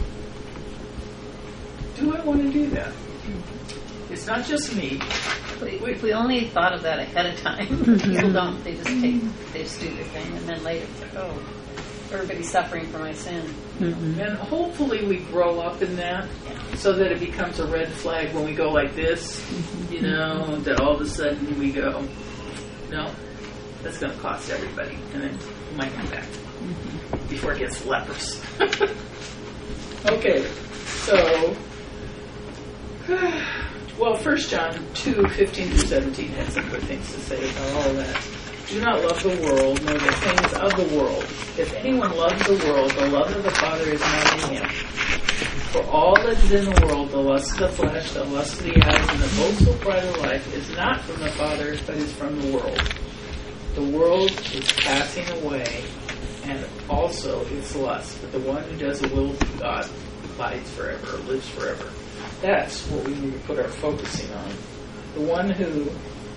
Do I want to do that? It's not just me. If we only thought of that ahead of time, people don't. They just do their thing, and then later it's like, oh, everybody's suffering for my sin. And hopefully we grow up in that so that it becomes a red flag when we go like this, you know, that all of a sudden we go, no, that's going to cost everybody. And then we might come back before it gets leprous. Okay, so, well, 1 John 2:15-17 has some good things to say about all that. Do not love the world, nor the things of the world. If anyone loves the world, the love of the Father is not in him. For all that is in the world, the lust of the flesh, the lust of the eyes, and the boastful pride of life, is not from the Father, but is from the world. The world is passing away, and also its lust. But the one who does the will of God abides forever, or lives forever. That's what we need to put our focusing on. The one who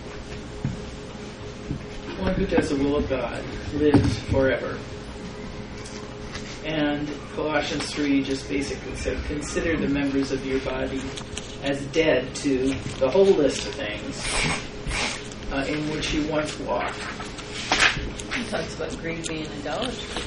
does the will of God lives forever. And Colossians 3 just basically said, consider the members of your body as dead to the whole list of things in which you once walked. He talks about greed being idolatry.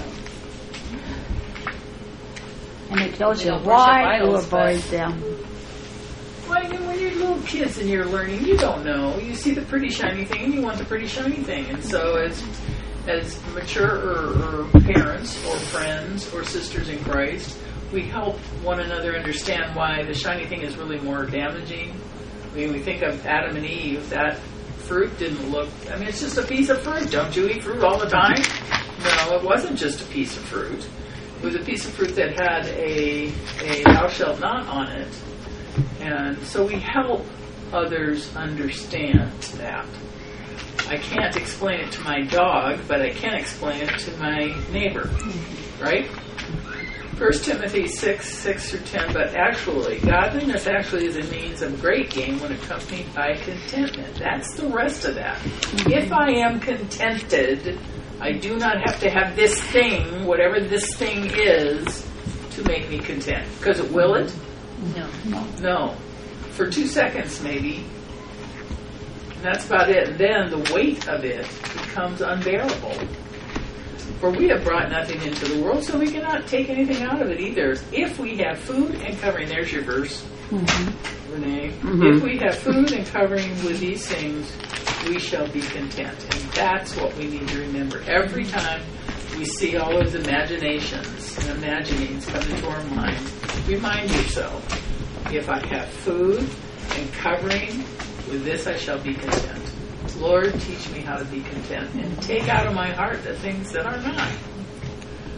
And it tells you don't why to worship idols, avoid them. Well, you know, when you're little kids and you're learning, you don't know. You see the pretty shiny thing and you want the pretty shiny thing. And so as mature or parents or friends or sisters in Christ, we help one another understand why the shiny thing is really more damaging. I mean, we think of Adam and Eve. That fruit didn't look, I mean, it's just a piece of fruit. Don't you eat fruit all the time? No, it wasn't just a piece of fruit. It was a piece of fruit that had a thou shalt not on it. And so we help others understand that. I can't explain it to my dog, but I can explain it to my neighbor. Right? 1 Timothy 6:6-10, but actually, godliness actually is a means of great gain when accompanied by contentment. That's the rest of that. If I am contented, I do not have to have this thing, whatever this thing is, to make me content. Because will it? No. For 2 seconds, maybe. And that's about it. And then the weight of it becomes unbearable. For we have brought nothing into the world, so we cannot take anything out of it either. If we have food and covering, there's your verse, Renee. If we have food and covering with these things, we shall be content. And that's what we need to remember. Every time we see all those imaginations and imaginings come into our mind, remind yourself, if I have food and covering, with this I shall be content. Lord, teach me how to be content and take out of my heart the things that are not.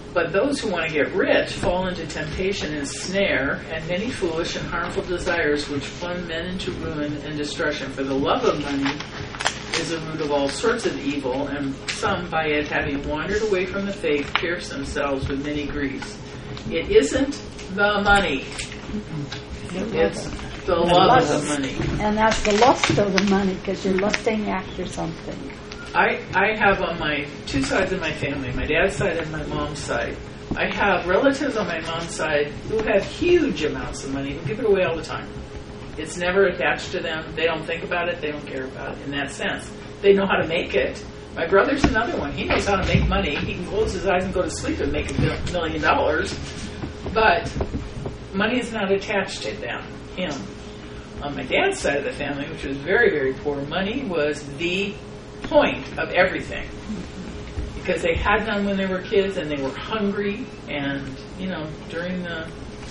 But those who want to get rich fall into temptation and snare, and many foolish and harmful desires which plunge men into ruin and destruction. For the love of money is the root of all sorts of evil, and some, by it, having wandered away from the faith, pierce themselves with many griefs. It isn't the money. It's the love of the money. And that's the lust of the money, because you're lusting after something. I have on my two sides of my family, my dad's side and my mom's side, I have relatives on my mom's side who have huge amounts of money who give it away all the time. It's never attached to them. They don't think about it. They don't care about it in that sense. They know how to make it. My brother's another one. He knows how to make money. He can close his eyes and go to sleep and make $1 million. But money is not attached to him. On my dad's side of the family, which was very, very poor, money was the point of everything, because they had none when they were kids and they were hungry, and during the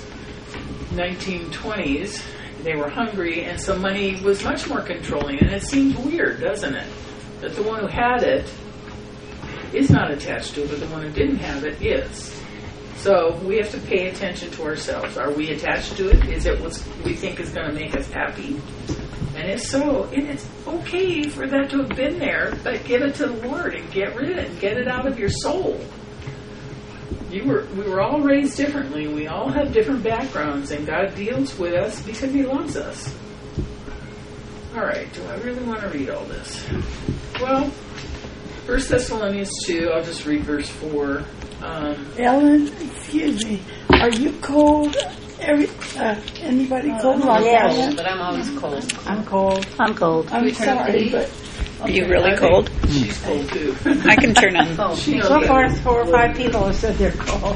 1920s they were hungry, and so money was much more controlling. And it seems weird, doesn't it, that the one who had it is not attached to it, but the one who didn't have it is. So we have to pay attention to ourselves. Are we attached to it? Is it what we think is going to make us happy? And if so, and it's okay for that to have been there, but give it to the Lord and get rid of it and get it out of your soul. We were all raised differently. We all have different backgrounds, and God deals with us because He loves us. All right, do I really want to read all this? Well, 1 Thessalonians 2, I'll just read verse 4. Ellen, excuse me, are you cold? Anybody cold? Yes. But I'm always cold. I'm cold. I'm cold. I'm sorry, but Are you really cold? She's cold too. I can turn on. She knows So that. far, 4 or 5 people have said they're cold.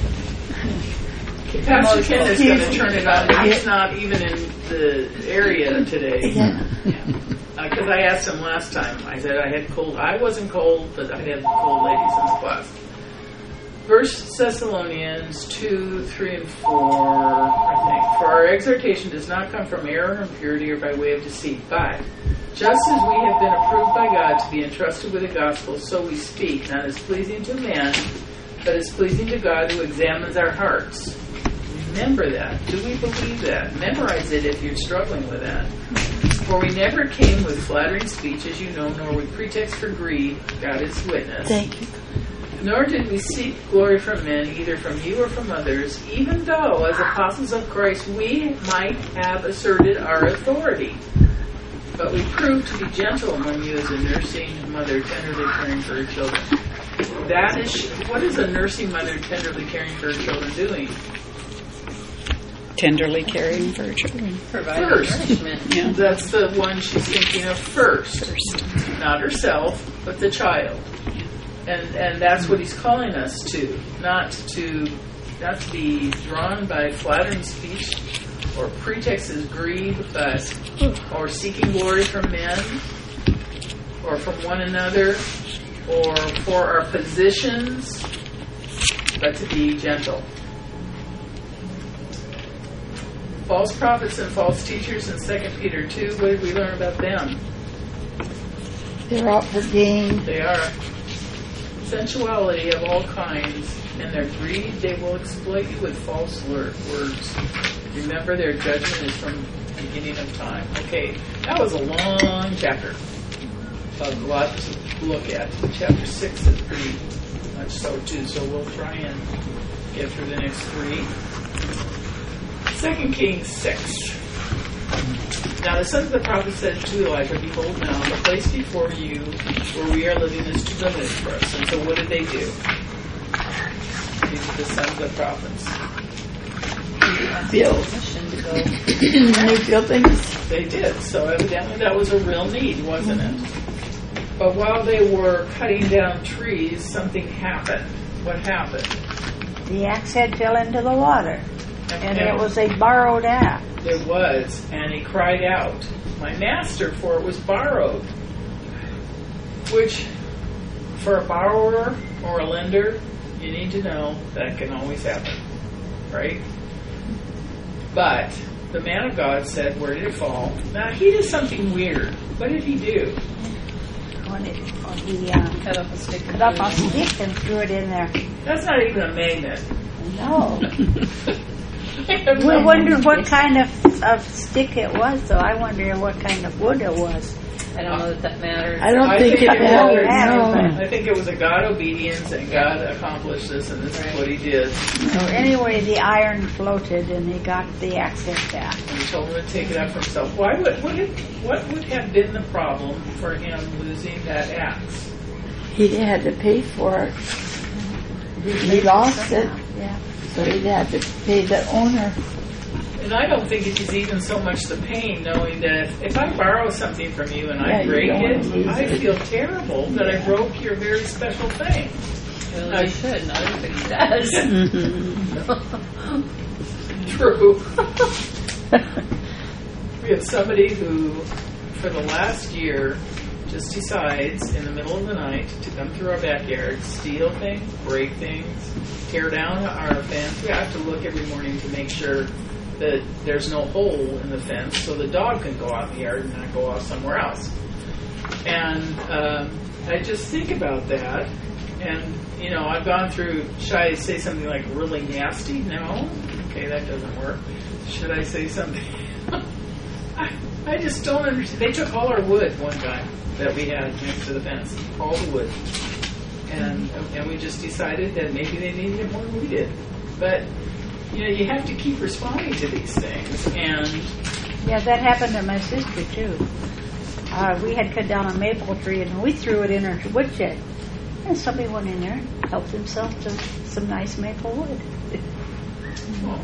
Pastor Ken is going to turn it on. He's not even in the area today. yeah. Because I asked him last time. I said I had cold. I wasn't cold, but I had cold ladies in the class. 1 Thessalonians 2, 3, and 4, I think. For our exhortation does not come from error and impurity or by way of deceit, but just as we have been approved by God to be entrusted with the gospel, so we speak, not as pleasing to man, but as pleasing to God who examines our hearts. Remember that. Do we believe that? Memorize it if you're struggling with that. For we never came with flattering speech, as you know, nor with pretext for greed. God is witness. Thank you. Nor did we seek glory from men, either from you or from others, even though, as apostles of Christ, we might have asserted our authority. But we proved to be gentle among you as a nursing mother tenderly caring for her children. That is, what is a nursing mother tenderly caring for her children doing? Tenderly caring for her children. Providing First. nourishment. Yeah. That's the one she's thinking of first. Not herself, but the child. And that's what he's calling us to. Not to be drawn by flattering speech or pretext as greed, but or seeking glory from men or from one another or for our positions, but to be gentle. False prophets and false teachers in 2 Peter 2, what did we learn about them? They're out for gain. They are sensuality of all kinds, and their greed, they will exploit you with false words. Remember, their judgment is from the beginning of time. Okay, that was a long chapter. A lot to look at. Chapter 6 is pretty much so too, so we'll try and get through the next 3. 2 Kings 6. Now the sons of the prophet said to Elijah, behold now, the place before you where we are living is too limited for us. And so what did they do? These are the sons of the prophets. Build. They built things. They did. So evidently that was a real need, wasn't it? But while they were cutting down trees, something happened. What happened? The axe head fell into the water, and it was a borrowed axe. It was, and he cried out, my master, for it was borrowed. Which, for a borrower or a lender, you need to know that can always happen, right? But the man of God said, where did it fall? Now, he did something weird. What did he do? when he Cut up a stick. cut up a stick and threw it in there. That's not even a magnet. No. We wondered what kind of stick it was, though. I wonder what kind of wood it was. I don't know that matters. I don't I think think it it mattered. mattered, No. I think it was a God obedience, and God accomplished this, and this is what He did. So anyway, the iron floated, and he got the accent back. And He told him to take it up for himself. What would have been the problem for him losing that axe? He had to pay for it. He lost it, Yeah. so he had to pay the owner. And I don't think it is even so much the pain knowing that if I borrow something from you and Yeah, I you break don't wanna it, lose I it. feel terrible that I broke your very special thing. Well, I should. Not everybody does. True. We have somebody who, for the last year, just decides in the middle of the night to come through our backyard, steal things, break things, tear down our fence. We have to look every morning to make sure that there's no hole in the fence so the dog can go out in the yard and not go off somewhere else. And I just think about that. And, you know, I've gone through, should I say something like really nasty? No. Okay, that doesn't work. Should I say something? I just don't understand. They took all our wood one time that we had next to the fence, all the wood. And we just decided that maybe they needed it more than we did. But, you know, you have to keep responding to these things. And Yeah, that happened to my sister, too. We had cut down a maple tree, and we threw it in her woodshed. And somebody went in there and helped himself to some nice maple wood. oh,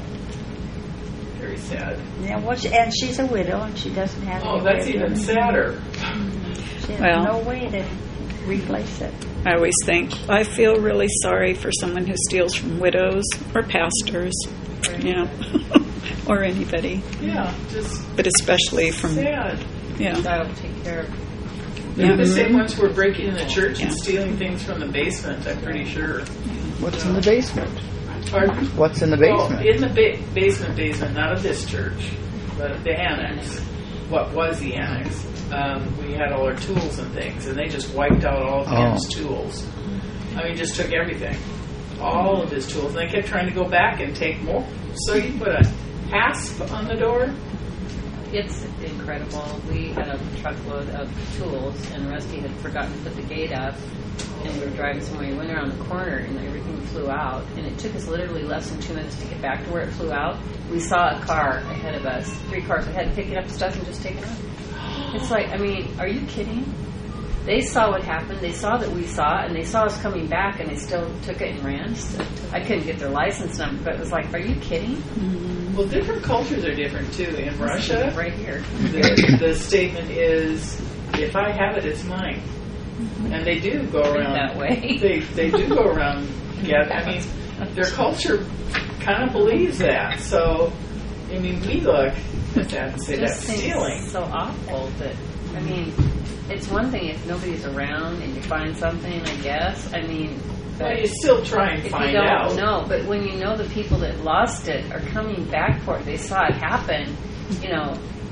very sad. Yeah, and she's a widow, and she doesn't have Oh, any that's way even to- sadder. She has Well. no way to replace it. I always think, I feel really sorry for someone who steals from widows or pastors, you know, or anybody, Yeah, just but especially from, sad. yeah. God will take care of it. They're the same ones who are breaking in the church and Yeah. stealing things from the basement, I'm pretty sure. What's in the basement? Pardon? What's in the Well, basement? in the basement, not of this church, but the annex. What was the annex? We had all our tools and things, and they just wiped out all of Ken's tools. I mean, just took everything. All of his tools. And they kept trying to go back and take more. So you put a hasp on the door? It's incredible. We had a truckload of tools, and Rusty had forgotten to put the gate up, and we were driving somewhere. We went around the corner, and everything flew out, and it took us literally less than 2 minutes to get back to where it flew out. We saw a car ahead of us, 3 cars ahead, picking up stuff and just taking it. It's like, I mean, are you kidding? They saw what happened. They saw that we saw it, and they saw us coming back, and they still took it and ran. So I couldn't get their license number, but it was like, are you kidding? Well, different cultures are different, too. In Russia, Right here. the statement is, if I have it, it's mine. And they do go around that way. They do go around. Yeah, I mean, their culture kind of believes that. So, I mean, we look at that and say It that's just seems stealing. so awful that, I mean, it's one thing if nobody's around and you find something, I guess. I mean, Well, you still try and if you find don't out. know, but when you know the people that lost it are coming back for it, they saw it happen, you know,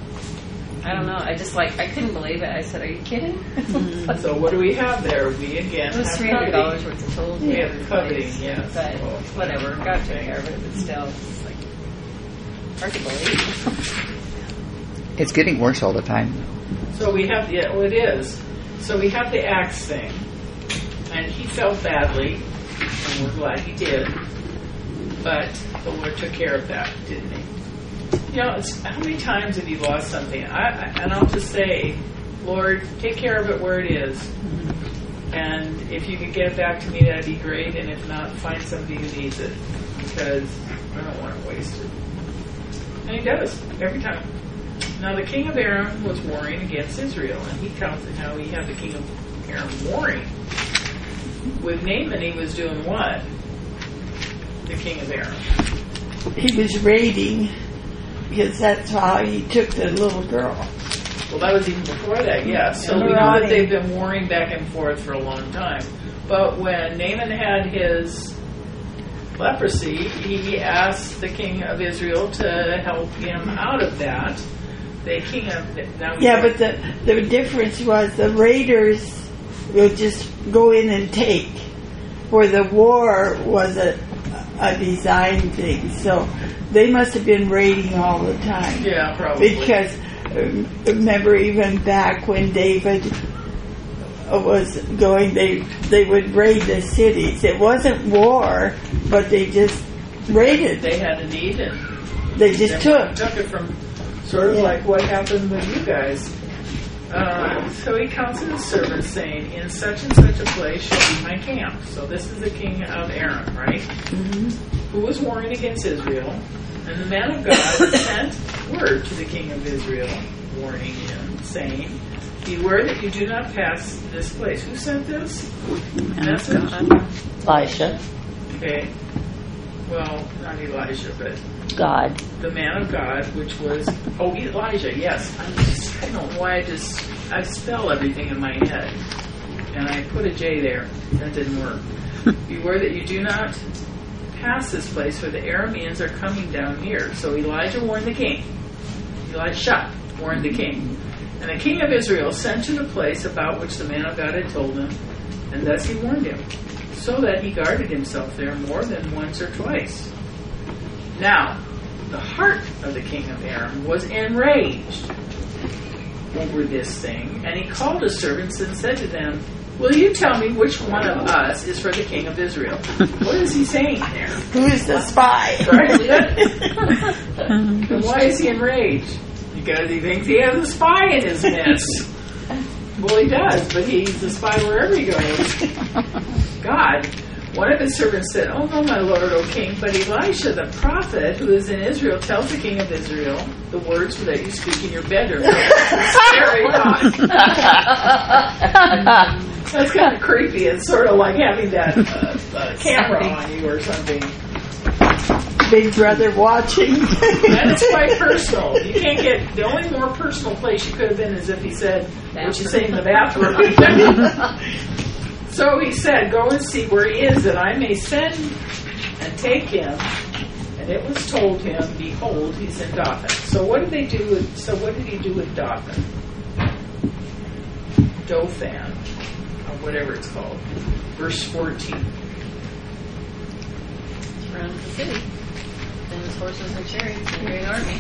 I don't know. I just I couldn't believe it. I said, are you kidding? So what do we have there? We again It was have $300 coveting. worth of tools. We we have had coveting, replaced. yes. But Well, whatever, God took care of it, but still, it's like hard to believe. It's getting worse all the time. So we have it is. So we have the axe thing, and he felt badly, and we're glad he did. But the Lord took care of that, didn't He? You know, how many times have you lost something? And I'll just say, Lord, take care of it where it is. And if you could get it back to me, that'd be great. And if not, find somebody who needs it, because I don't want to waste it. And He does every time. Now the king of Aram was warring against Israel, and he counts how he had the king of Aram warring. With Naaman, he was doing what? The king of Aram. He was raiding, because that's how he took the little girl. Well, that was even before that, yes. So we know that they've been warring back and forth for a long time. But when Naaman had his leprosy, he asked the king of Israel to help him out of that. The king of Yeah, but the difference was the raiders would just go in and take, where the war was a design thing. So they must have been raiding all the time. Yeah, probably. Because remember, even back when David was going, they would raid the cities. It wasn't war, but they just raided. They had a need, and they just took it from sort of like what happened with you guys. So he counseled his servants, saying, "In such and such a place shall be my camp." So this is the king of Aram, right? Mm-hmm. Who was warring against Israel. And the man of God sent word to the king of Israel, warning him, saying, "Beware that you do not pass this place." Who sent this message? Elisha, Okay. Well, not Elijah, but God. the man of God, which was, Elijah, yes. I don't know why I spell everything in my head. And I put a J there. That didn't work. Beware that you do not pass this place, for the Arameans are coming down here. So Elijah warned the king. Elisha warned the king. And the king of Israel sent to the place about which the man of God had told him, and thus he warned him, so that he guarded himself there more than once or twice. Now, the heart of the king of Aram was enraged over this thing, and he called his servants and said to them, "Will you tell me which one of us is for the king of Israel?" What is he saying there? Who is the spy? Right? And why is he enraged? Because he thinks he has a spy in his midst. Well, he does, but he's a spy wherever he goes. God, one of his servants said, "Oh no, my lord, O king, but Elisha the prophet who is in Israel tells the king of Israel the words that you speak in your bedroom." Scary thought. That's kind of creepy. It's sort of like having that camera on you or something. Big brother watching. And it's quite personal. You can't get, the only more personal place you could have been is if he said, what you say in the bathroom. So he said, "Go and see where he is, that I may send and take him." And it was told him, "Behold, he's in Dothan." So what did he do with Dothan? Dothan, or whatever it's called. Verse 14. Around the city. And his horses and chariots and a great army.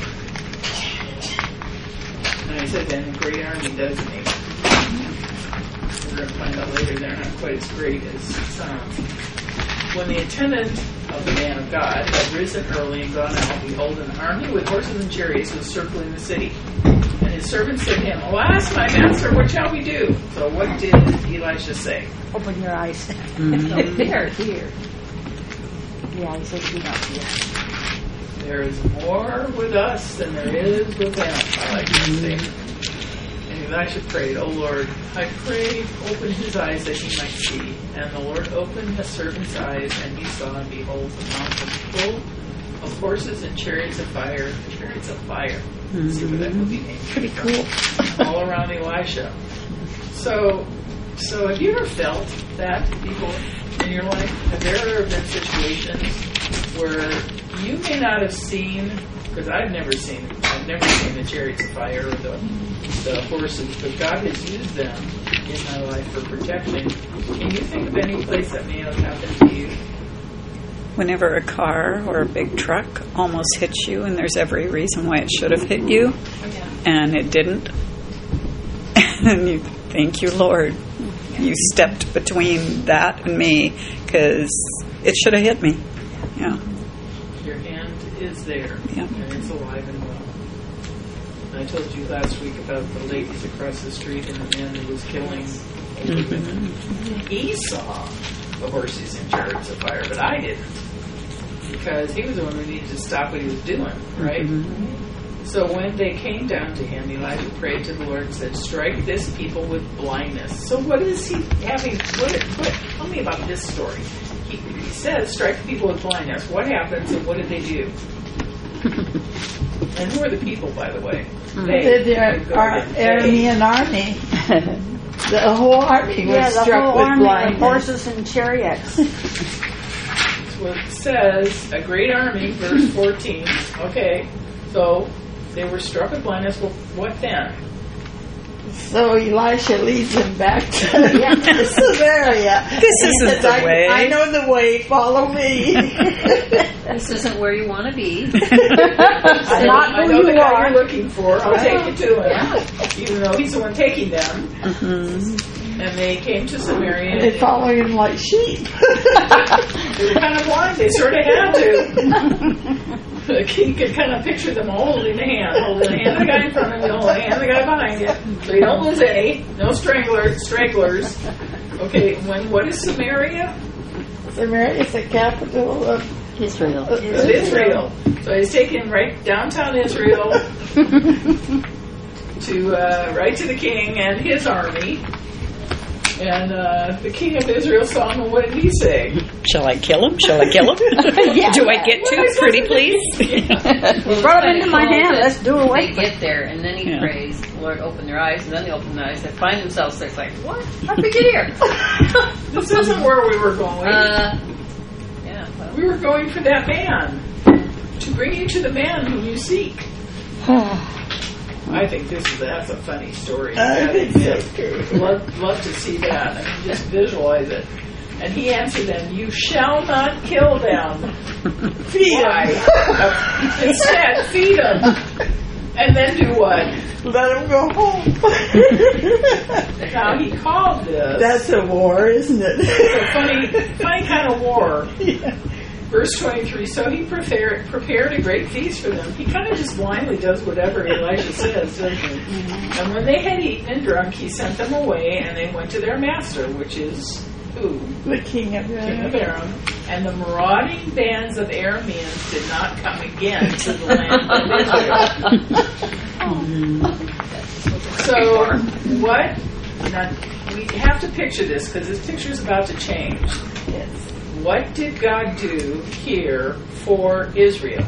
And I said then a great army does make. We're going to find out later they're not quite as great as it sounds. When the attendant of the man of God had risen early and gone out, behold, an army with horses and chariots was circling the city. And his servants said to him, "Alas, my master, what shall we do?" So what did Elisha say? Open your eyes. They are here. Yeah, he said, "Do not fear." There is more with us than there is with them, I like to say. And Elisha prayed, "O Lord, I pray, open his eyes that he might see." And the Lord opened the servant's eyes, and he saw, and behold, the mountain full of horses and chariots of fire. Chariots of fire. See where that movie came from. Pretty cool. All around Elisha. So have you ever felt that before in your life? Have there ever been situations where you may not have seen, because I've never seen the chariots of fire or the horses, but God has used them in my life for protection. Can you think of any place that may have happened to you? Whenever a car or a big truck almost hits you, and there's every reason why it should have hit you, and it didn't, and you thank you, Lord, you stepped between that and me, because it should have hit me. Yeah. Your hand is there, Yeah. and it's alive and well. And I told you last week about the ladies across the street and the man who was killing older women. He saw the horses and chariots of fire, but I didn't. Because he was the one who needed to stop what he was doing, right? So when they came down to him, Elijah prayed to the Lord and said, "Strike this people with blindness." So what is he having? Tell me about this story. He says, "Strike the people with blindness." What happens and what did they do? And who are the people, by the way? The Aramean army. The whole army was the struck whole with army blindness. of horses and chariots. That's what it says. A great army, verse 14. Okay, so they were struck with blindness. Well, what then? So Elisha leads him back to Samaria. This isn't the way. I know the way. Follow me. This isn't where you want to be. I know the guy you're looking for. I'll take you to him. Even though he's the one taking them. Mm-hmm. And they came to Samaria. They follow him like sheep. They were kind of blind. They sort of had to. The king could kind of picture them all holding the hand of the guy in front of you, holding the hand of the guy behind you. So you don't lose any. No stragglers. Okay, what is Samaria? Samaria is the capital of Israel. Israel. So he's taken right downtown Israel to right to the king and his army. And the king of Israel saw him, and what did he say? Shall I kill him? Shall I kill him? Do I get to? Pretty please? Brought him into my hand. Let's do away. They get there, and then he prays, Lord, open their eyes, and then they open their eyes. They find themselves, they're like, what? How'd we get here? This isn't where we were going. Yeah. Well. We were going for that man, to bring you to the man whom you seek. I think that's a funny story. I think so too. Love to see that. I mean, just visualize it. And he answered them, you shall not kill them. Feed them. Instead, feed them. And then do what? Let them go home. Now, he called this... That's a war, isn't it? It's a funny kind of war. Yeah. Verse 23, so he prepared a great feast for them. He kind of just blindly does whatever Elisha says, doesn't he? Mm-hmm. And when they had eaten and drunk, he sent them away, and they went to their master, which is who? The king of Aram. And the marauding bands of Arameans did not come again to the land of Israel. So, what? Now, we have to picture this, because this picture is about to change. Yes. What did God do here for Israel?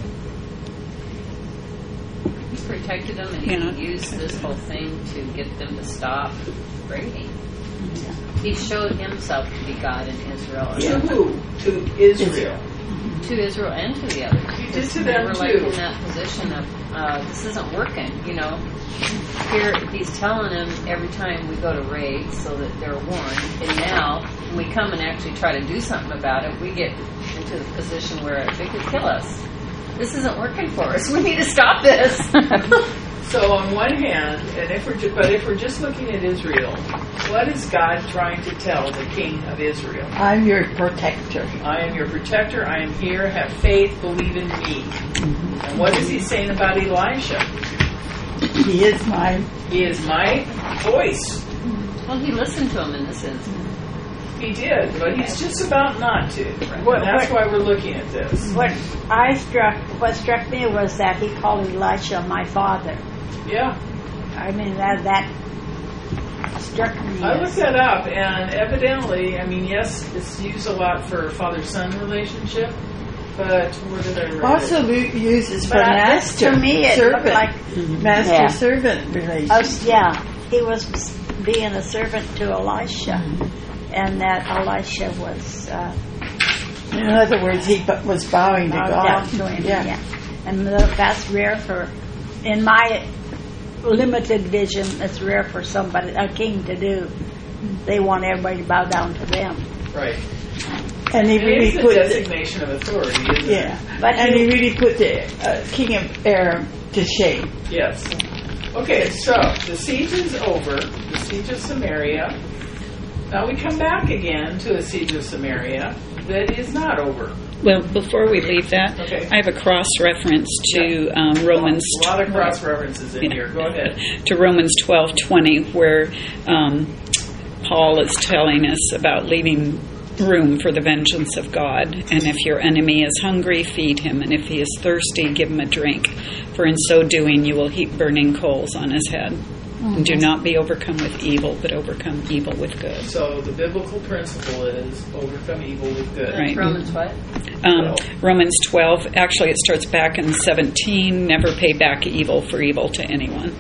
He protected them, and he used this whole thing to get them to stop raiding. He showed himself to be God in Israel. To who? To Israel. To Israel and to the others. He did to they them were too. Like in that position of this isn't working. Here he's telling them every time we go to raid, so that they're warned. And now when we come and actually try to do something about it, we get into the position where they could kill us. This isn't working for us. We need to stop this. So on one hand, if we're just looking at Israel, what is God trying to tell the king of Israel? I'm your protector. I am your protector. I am here. Have faith. Believe in me. Mm-hmm. And what is he saying about Elisha? He is my voice. Well, he listened to him in this instance. He did, but he's just about not to. Right? That's why we're looking at this. What struck me was that he called Elisha my father. Yeah. I mean, that struck me. I looked that up, and evidently, yes, it's used a lot for father-son relationship, but where did I read also it? uses for master. To me, it servant, looked like master-servant relationship. He was being a servant to Elisha, and that Elisha was. In other words, he was bowing to God. Down to him, yeah. And that's rare in my limited vision, it's rare for a king to do. They want everybody to bow down to them. Right. And he really put a designation of authority, isn't it? But he really put the king of Aram to shame. Yes. Okay, so the siege is over, the siege of Samaria. Now we come back again to a siege of Samaria that is not over. Well, before we leave that, I have a cross-reference to Romans. A lot of cross-references in here. Go ahead. To Romans 12:20, where Paul is telling us about leaving room for the vengeance of God. And if your enemy is hungry, feed him. And if he is thirsty, give him a drink. For in so doing, you will heap burning coals on his head. And do not be overcome with evil, but overcome evil with good. So the biblical principle is overcome evil with good. Right. Romans what? Romans 12. Actually, it starts back in 17. Never pay back evil for evil to anyone.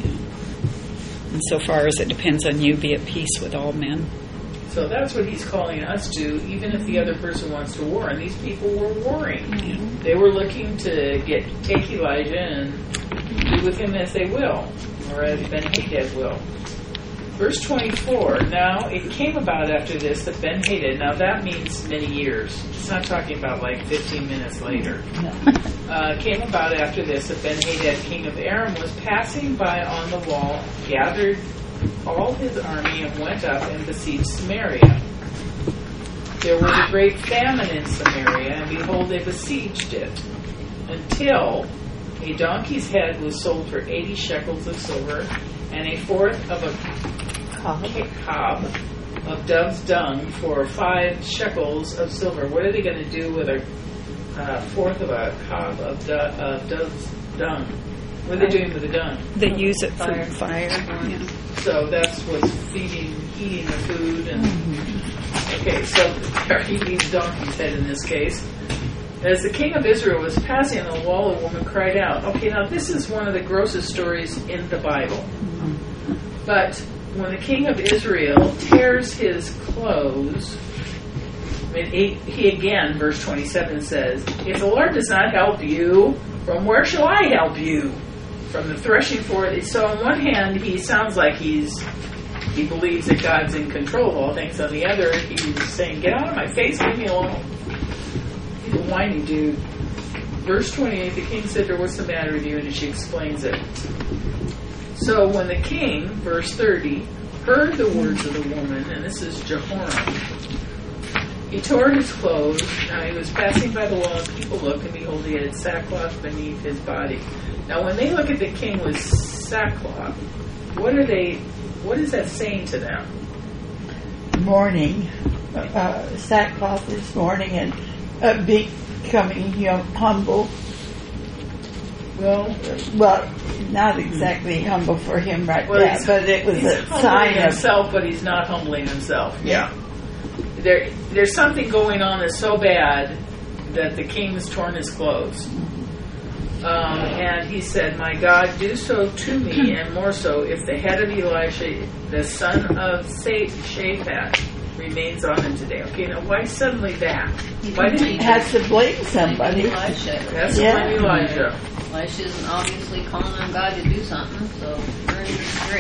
And so far as it depends on you, be at peace with all men. So that's what he's calling us to, even if the other person wants to war. And these people were warring. Mm-hmm. They were looking to take Elijah and do with him as they will, or as Ben-Hadad will. Verse 24, now it came about after this that Ben-Hadad, now that means many years. It's not talking about like 15 minutes later. Came about after this that Ben-Hadad, king of Aram, was passing by on the wall, gathered all his army, and went up and besieged Samaria. There was a great famine in Samaria, and behold, they besieged it, until a donkey's head was sold for 80 shekels of silver, and a fourth of a cob of dove's dung for 5 shekels of silver. What are they going to do with a fourth of a cob of dove's dung? What are they doing with the dung? They use it for fire. Yeah. So that's what's heating the food. And okay, so they're eating donkey's head in this case. As the king of Israel was passing on the wall, a woman cried out. Okay, now this is one of the grossest stories in the Bible. But when the king of Israel tears his clothes, he again, verse 27 says, if the Lord does not help you, from where shall I help you? From the threshing floor. So on one hand, he sounds like he believes that God's in control of all things. On the other, he's saying, get out of my face, leave me alone. He's a whiny dude. Verse 28, the king said to her, what's the matter with you? And she explains it. So when the king, verse 30, heard the words of the woman, and this is Jehoram, he tore his clothes. Now he was passing by the wall, and people looked, and behold, he had sackcloth beneath his body. Now when they look at the king with sackcloth, what is that saying to them? Mourning. Sackcloth is mourning and becoming humble. Well, not exactly humble for him right now, but it was a sign of himself, but he's not humbling himself. Yeah. There's something going on that's so bad that the king's torn his clothes. And he said, my God, do so to me, and more so, if the head of Elisha, the son of Shaphat, remains on him today. Okay, now why suddenly that? Why did he has to blame somebody? Elisha. Has to blame Elijah. Elisha's obviously calling on God to do something, so we're in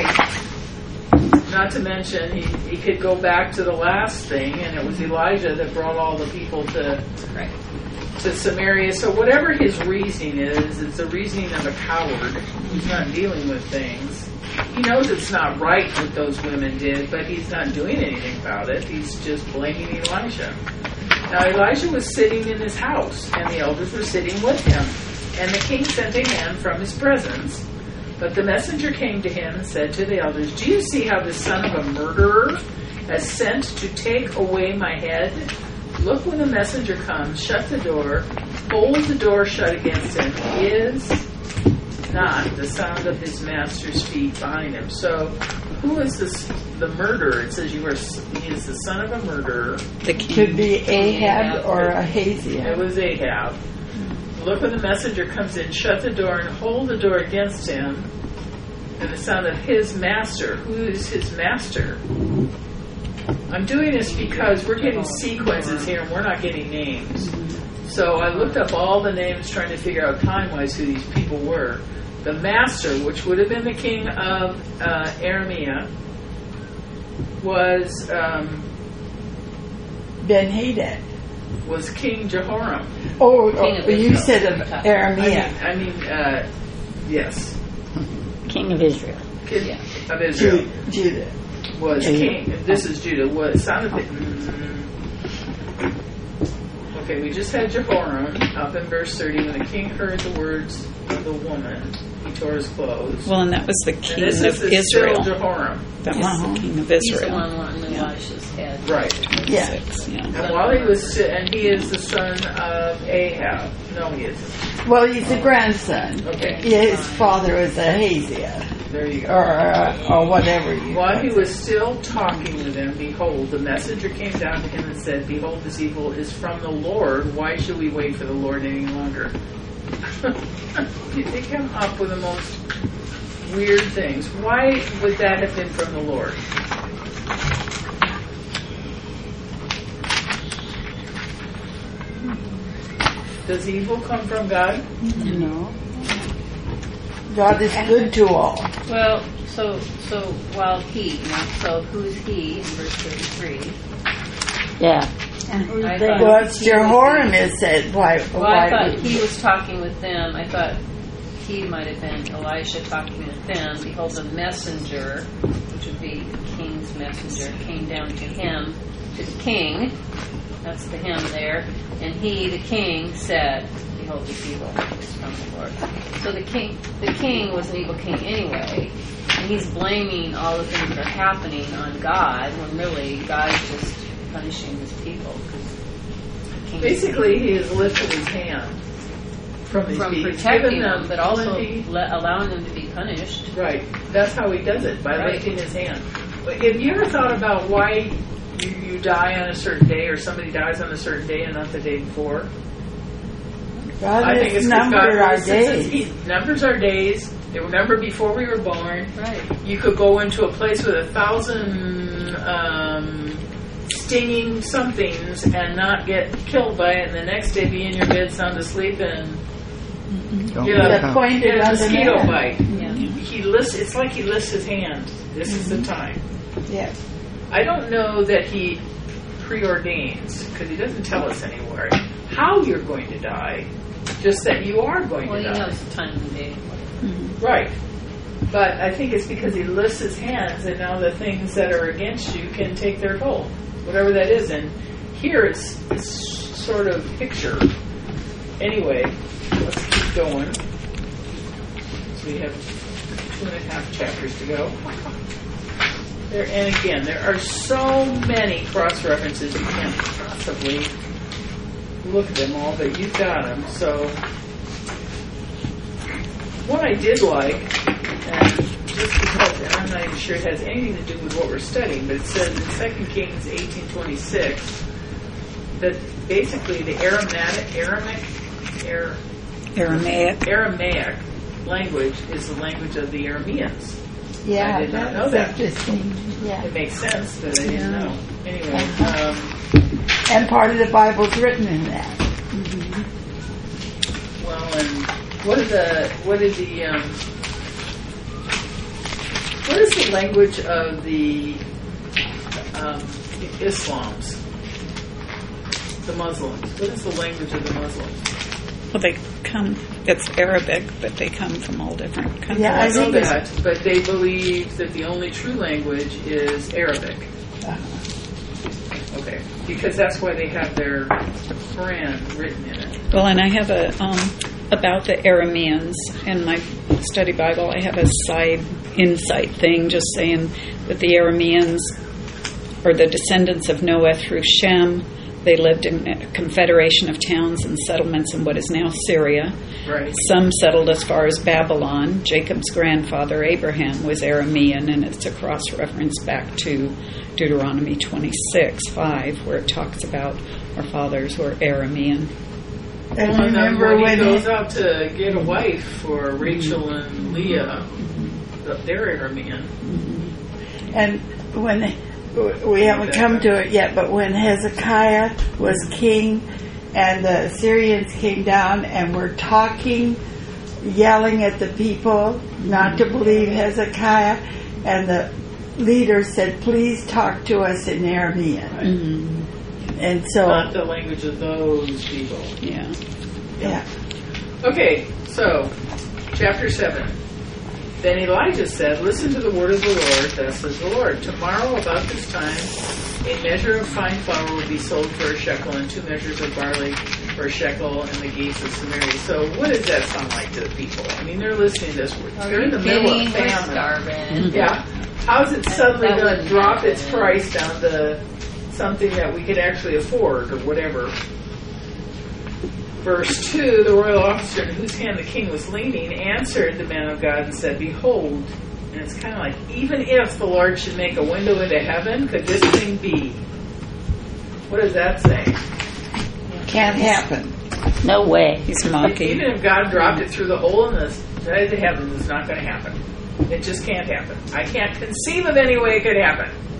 great. Not to mention, he could go back to the last thing, and it was Elijah that brought all the people to Samaria. So whatever his reasoning is, it's the reasoning of a coward who's not dealing with things. He knows it's not right what those women did, but he's not doing anything about it. He's just blaming Elisha. Now Elisha was sitting in his house, and the elders were sitting with him. And the king sent a man from his presence. But the messenger came to him and said to the elders, do you see how the son of a murderer has sent to take away my head? Look, when the messenger comes, shut the door, hold the door shut against him. Is not the sound of his master's feet behind him. So, who is the murderer? It says he is the son of a murderer. The king. Could be Ahab or Ahaziah. It was Ahab. Look, when the messenger comes in, shut the door and hold the door against him. And the sound of his master. Who is his master? I'm doing this because we're getting sequences here and we're not getting names. So I looked up all the names trying to figure out time-wise who these people were. The master, which would have been the king of Aramea, was Ben-Hadad. Was King Jehoram. You said of Aramea. I mean, yes. King of Israel. King of Israel. Judah. Was king. This is Judah. What sounded like. Okay, we just had Jehoram up in verse 30. When the king heard the words of the woman, he tore his clothes. Well, and that was the king of Israel. Israel. Jehoram. That was the king of Israel. He's the one wanting Elisha's head. Right. Yeah. And while he was, and he is the son of Ahab. No, he isn't. Well, he's the grandson. Okay. Yeah, his father was Ahaziah. There you go. Or whatever. While he was still talking with them, behold, the messenger came down to him and said, behold, this evil is from the Lord. Why should we wait for the Lord any longer? They come up with the most weird things. Why would that have been from the Lord? Does evil come from God? No. God is good to all. Well, So while he, so who's he in verse 33? Yeah. And who's I they? thought- Well, Jehoram is said, why Well, I thought would he was talking with them. I thought he might have been Elisha talking with them. Behold, the messenger, which would be the king's messenger, came down to him, to the king. That's the him there. And he, the king, said, behold, this evil is from the Lord. So the king was an evil king anyway. And he's blaming all the things that are happening on God, when really God's just punishing his people. 'Cause the king- Basically, he has lifted his hand from these from people. He's protecting given them, but also plenty. allowing them to be punished. Right. That's how he does it, by Right. lifting his hand. But have you ever thought about why you die on a certain day, or somebody dies on a certain day and not the day before? God I think has it's 'cause God numbered our really says days. He numbers our days. They were numbered before we were born. Right. You could go into a place with 1,000 stinging somethings and not get killed by it, and the next day be in your bed sound asleep and Don't get look a, That up. pointed get a on the mosquito man. bite. Yeah. He lifts. It's like he lifts his hand. This is the time. Yes. I don't know that he preordains, because he doesn't tell us anywhere how you're going to die, just that you are going Well, to he die. knows the time and day. Right. But I think it's because he lifts his hands, and now the things that are against you can take their toll, whatever that is. And here it's sort of picture. Anyway, let's keep going. So we have 2.5 chapters to go. And again, there are so many cross-references, you can't possibly look at them all, but you've got them. So what I did like, and just because, and I'm not even sure it has anything to do with what we're studying, but it says in 2 Kings 18:26 that basically the Aramaic language is the language of the Arameans. Yeah, I did not know that's that. interesting. Yeah. It makes sense, but I didn't know. Anyway, And part of the Bible's written in that. well, and what is the language of the Islams, the Muslims? What is the language of the Muslims? Well, it's Arabic, but they come from all different countries. Yeah, I I know think it's- that, but they believe that the only true language is Arabic. Okay, because that's why they have their Quran written in it. Well, and I have about the Arameans in my study Bible. I have a side insight thing just saying that the Arameans are the descendants of Noah through Shem. They lived in a confederation of towns and settlements in what is now Syria. Right. Some settled as far as Babylon. Jacob's grandfather, Abraham, was Aramean, and it's a cross-reference back to Deuteronomy 26:5, where it talks about our fathers were Aramean. And And then remember when he when goes out to get a wife for Rachel and Leah, they're Aramean. and when we haven't come to it yet, but when Hezekiah was king and the Syrians came down and were talking, yelling at the people not to believe Hezekiah, and the leader said, please talk to us in Aramean. And so, Not the language of those people. Yeah. yeah. Okay, so, chapter 7. Then Elijah said, listen to the word of the Lord, thus says the Lord. Tomorrow about this time, a measure of fine flour will be sold for a shekel, and 2 measures of barley for a shekel in the gates of Samaria. So what does that sound like to the people? I mean, they're listening to this. They're in the middle of We're famine. starving. Yeah. How's it suddenly That going to wouldn't drop happen. its price down to something that we could actually afford or whatever? Verse 2, the royal officer in whose hand the king was leaning answered the man of God and said, behold, and it's kind of like, even if the Lord should make a window into heaven, could this thing be? What does that say? Can't happen. No way. He's mocking. Even if God dropped it through the hole in the side of the heavens, it's not going to happen. It just can't happen. I can't conceive of any way it could happen.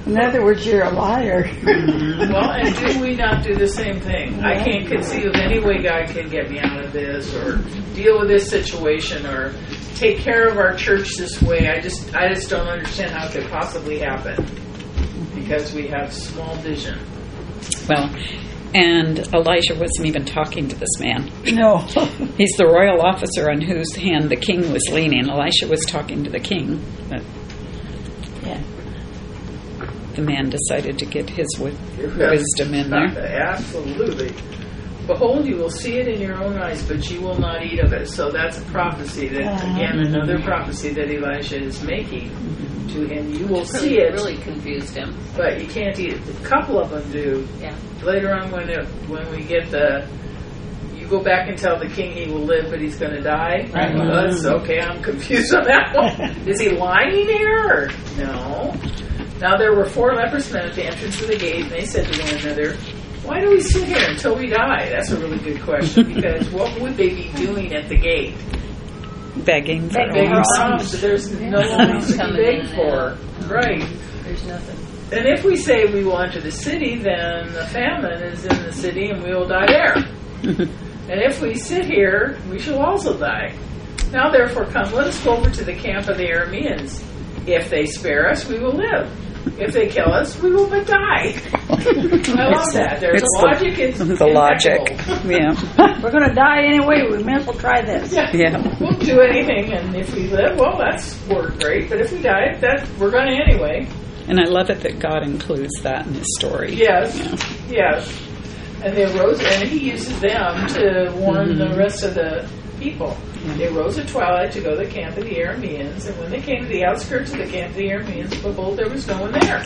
In other words, you're a liar. Well, and do we not do the same thing? I can't conceive of any way God can get me out of this, or deal with this situation, or take care of our church this way. I just don't understand how it could possibly happen, because we have small vision. Well, and Elijah wasn't even talking to this man. No. He's the royal officer on whose hand the king was leaning. Elisha was talking to the king, but Yeah. the man decided to get his wisdom in there. Absolutely. Behold, you will see it in your own eyes, but you will not eat of it. So that's a prophecy that, again, another prophecy that Elisha is making to him. You will see it, Really confused him. but you can't eat it. A couple of them do. Yeah. Later on, when we get you go back and tell the king he will live, but he's going to die. That's okay. I'm confused on that one. Is he lying here? Or? No. Now there were 4 leprous men at the entrance of the gate, and they said to one another, "Why do we sit here until we die?" That's a really good question, because what would they be doing at the gate? Begging for Begging alms. alms. There's no alms to be begged for. Right. There's nothing. And if we say we will enter the city, then the famine is in the city and we will die there. And if we sit here, we shall also die. Now therefore come, let us go over to the camp of the Arameans. If they spare us, we will live. If they kill us, we will but die. I love that. There's logic. It's the logic. Yeah. We're going to die anyway. We may as well try this. Yeah. We'll do anything, and if we live, well, that's worked great. But if we die, we're going to anyway. And I love it that God includes that in his story. Yes, yes. And they arose, and he uses them to warn the rest of the people. They rose at twilight to go to the camp of the Arameans, and when they came to the outskirts of the camp of the Arameans, behold, there was no one there.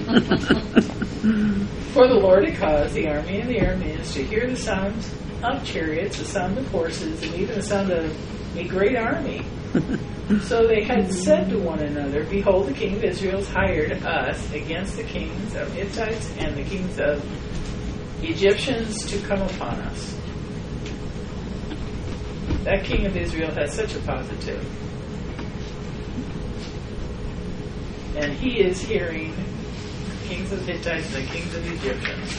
For the Lord had caused the army of the Arameans to hear the sound of chariots, the sound of horses, and even the sound of a great army. So they had said to one another, "Behold, the king of Israel has hired us against the kings of Hittites and the kings of Egyptians to come upon us." That king of Israel has such a positive. And he is hearing the kings of Hittites and the kings of Egyptians.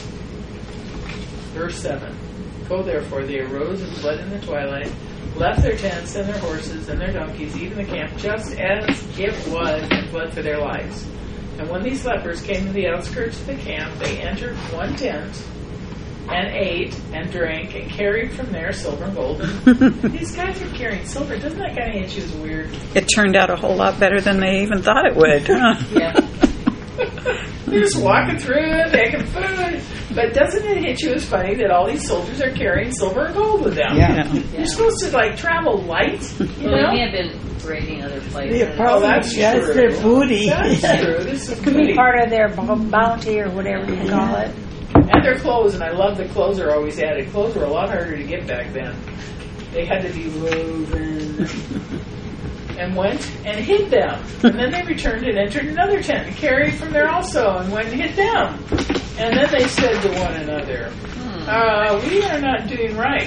Verse 7. Go therefore, they arose and fled in the twilight, left their tents and their horses and their donkeys, even the camp, just as it was, and fled for their lives. And when these lepers came to the outskirts of the camp, they entered one tent, and ate and drank and carried from there silver and gold. And these guys are carrying silver. Doesn't that kind of hit you as weird? It turned out a whole lot better than they even thought it would. Huh? Yeah. They're just walking through, taking food. But doesn't it hit you as funny that all these soldiers are carrying silver and gold with them? Yeah. You're supposed to travel light, you Well, know? they may have been raiding other places. Yeah, probably that's that's true. their booty. That's true. This is Could be part of their bounty or whatever you call it. And their clothes, and I love the clothes are always added. Clothes were a lot harder to get back then. They had to be woven. And went and hid them. And then they returned and entered another tent and carried from there also and went and hid them. And then they said to one another, we are not doing right.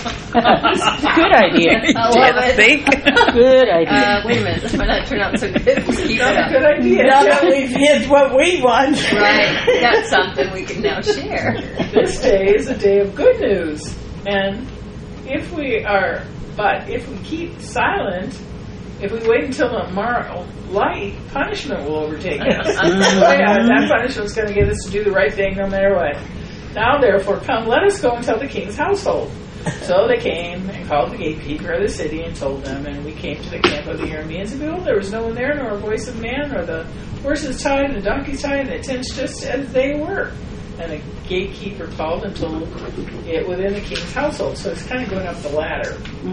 Good idea. I love it. Think? Good idea. Wait a minute, this might not turn out so good. Let's keep it Not a up. good idea. Now that we've hid what we want. Right, that's something we can now share. This day is a day of good news. And if we keep silent, if we wait until tomorrow light, punishment will overtake us. That punishment's going to get us to do the right thing no matter what. Now, therefore, come, let us go and tell the king's household. So they came and called the gatekeeper of the city and told them, and we came to the camp of the Arameans, and behold, there was no one there, nor a voice of man, nor the horses tied, and the donkeys tied, and the tents just as they were. And the gatekeeper called and told it within the king's household. So it's kind of going up the ladder.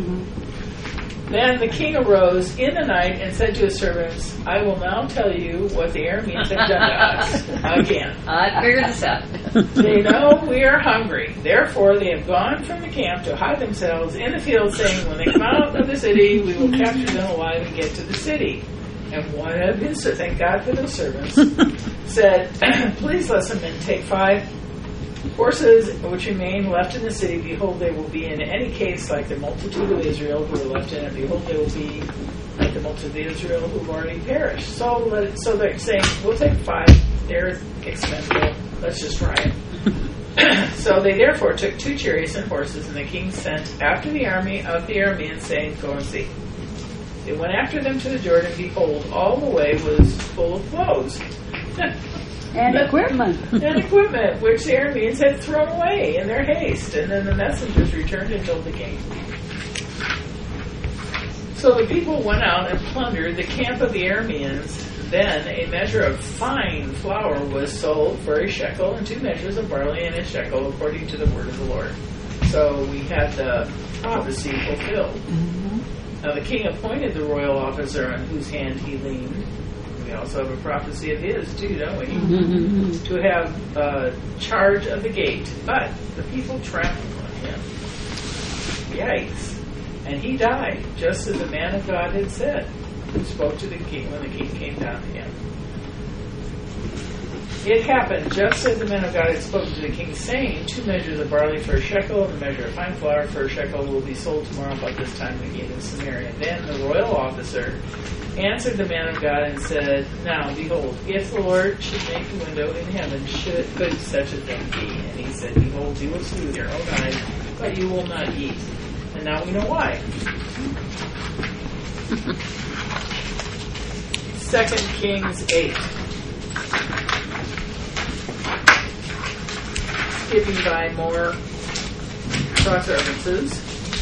Then the king arose in the night and said to his servants, I will now tell you what the Arameans have done to us. Again. I figured this out. They know we are hungry. Therefore, they have gone from the camp to hide themselves in the field, saying, when they come out of the city, we will capture them alive and get to the city. And one of his, thank God for those servants, said, please let some men take 5 horses which remain left in the city. Behold, they will be in any case like the multitude of Israel who are left in it. Behold, they will be like the multitude of Israel who have already perished. So they're saying, we'll take 5 they're expendable. Let's just riot. So they therefore took 2 chariots and horses, and the king sent after the army of the Arameans, saying, Go and see. They went after them to the Jordan. Behold, all the way was full of clothes. And equipment. And equipment, which the Arameans had thrown away in their haste. And then the messengers returned and told the king. So the people went out and plundered the camp of the Arameans. Then a measure of fine flour was sold for a shekel, and 2 measures of barley and a shekel, according to the word of the Lord. So we had the prophecy fulfilled. Mm-hmm. Now the king appointed the royal officer on whose hand he leaned. We also have a prophecy of his too, don't we? Mm-hmm. To have charge of the gate. But the people trampled on him. Yikes. And he died, just as the man of God had said, who spoke to the king when the king came down to him. It happened just as the man of God had spoken to the king, saying, 2 measures of barley for a shekel, and a measure of fine flour for a shekel will be sold tomorrow about this time in the gate of Samaria. Then the royal officer answered the man of God and said, Now, behold, if the Lord should make a window in heaven, could such a thing be? And he said, Behold, you will see with your own eyes, but you will not eat. And now we know why. 2 Kings 8. Skipping by more cross references.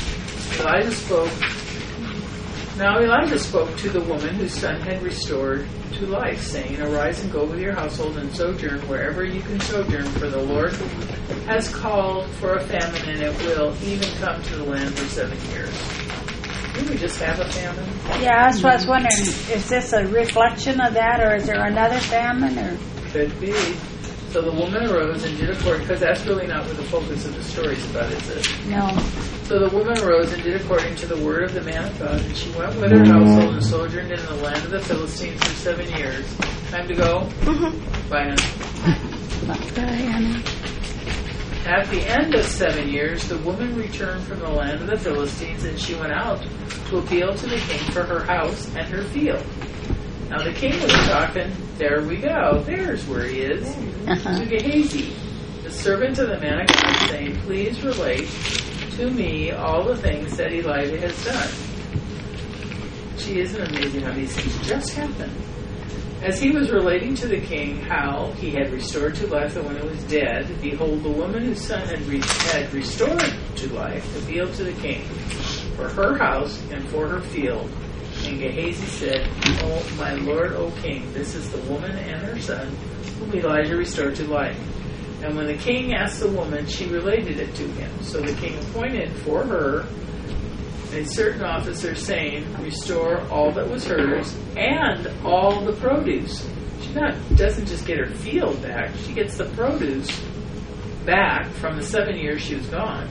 Now Elijah spoke to the woman whose son had restored to life, saying, Arise and go with your household and sojourn wherever you can sojourn, for the Lord has called for a famine, and it will even come to the land for 7 years. Didn't we just have a famine? Yeah, that's what I was wondering. Is this a reflection of that, or is there another famine? Or Could be. So the woman arose and did according, because that's really not what the focus of the story is about, is it? no? So the woman arose and did according to the word of the man of God, and she went with her household and sojourned in the land of the Philistines for 7 years. Time to go? Mm-hmm. Bye, Anna. At the end of 7 years, the woman returned from the land of the Philistines, and she went out to appeal to the king for her house and her field. Now the king was talking, there we go, there's where he is, to Gehazi, the servant of the man of God, saying, Please relate to me all the things that Elijah has done. Gee, isn't it amazing how these things just happen? As he was relating to the king how he had restored to life the one who was dead, behold, the woman whose son had restored to life appealed to the king for her house and for her field. And Gehazi said, Oh, my lord, O king, this is the woman and her son whom Elijah restored to life. And when the king asked the woman, she related it to him. So the king appointed for her a certain officer, saying, Restore all that was hers and all the produce. She doesn't just get her field back, she gets the produce back from the 7 years she was gone.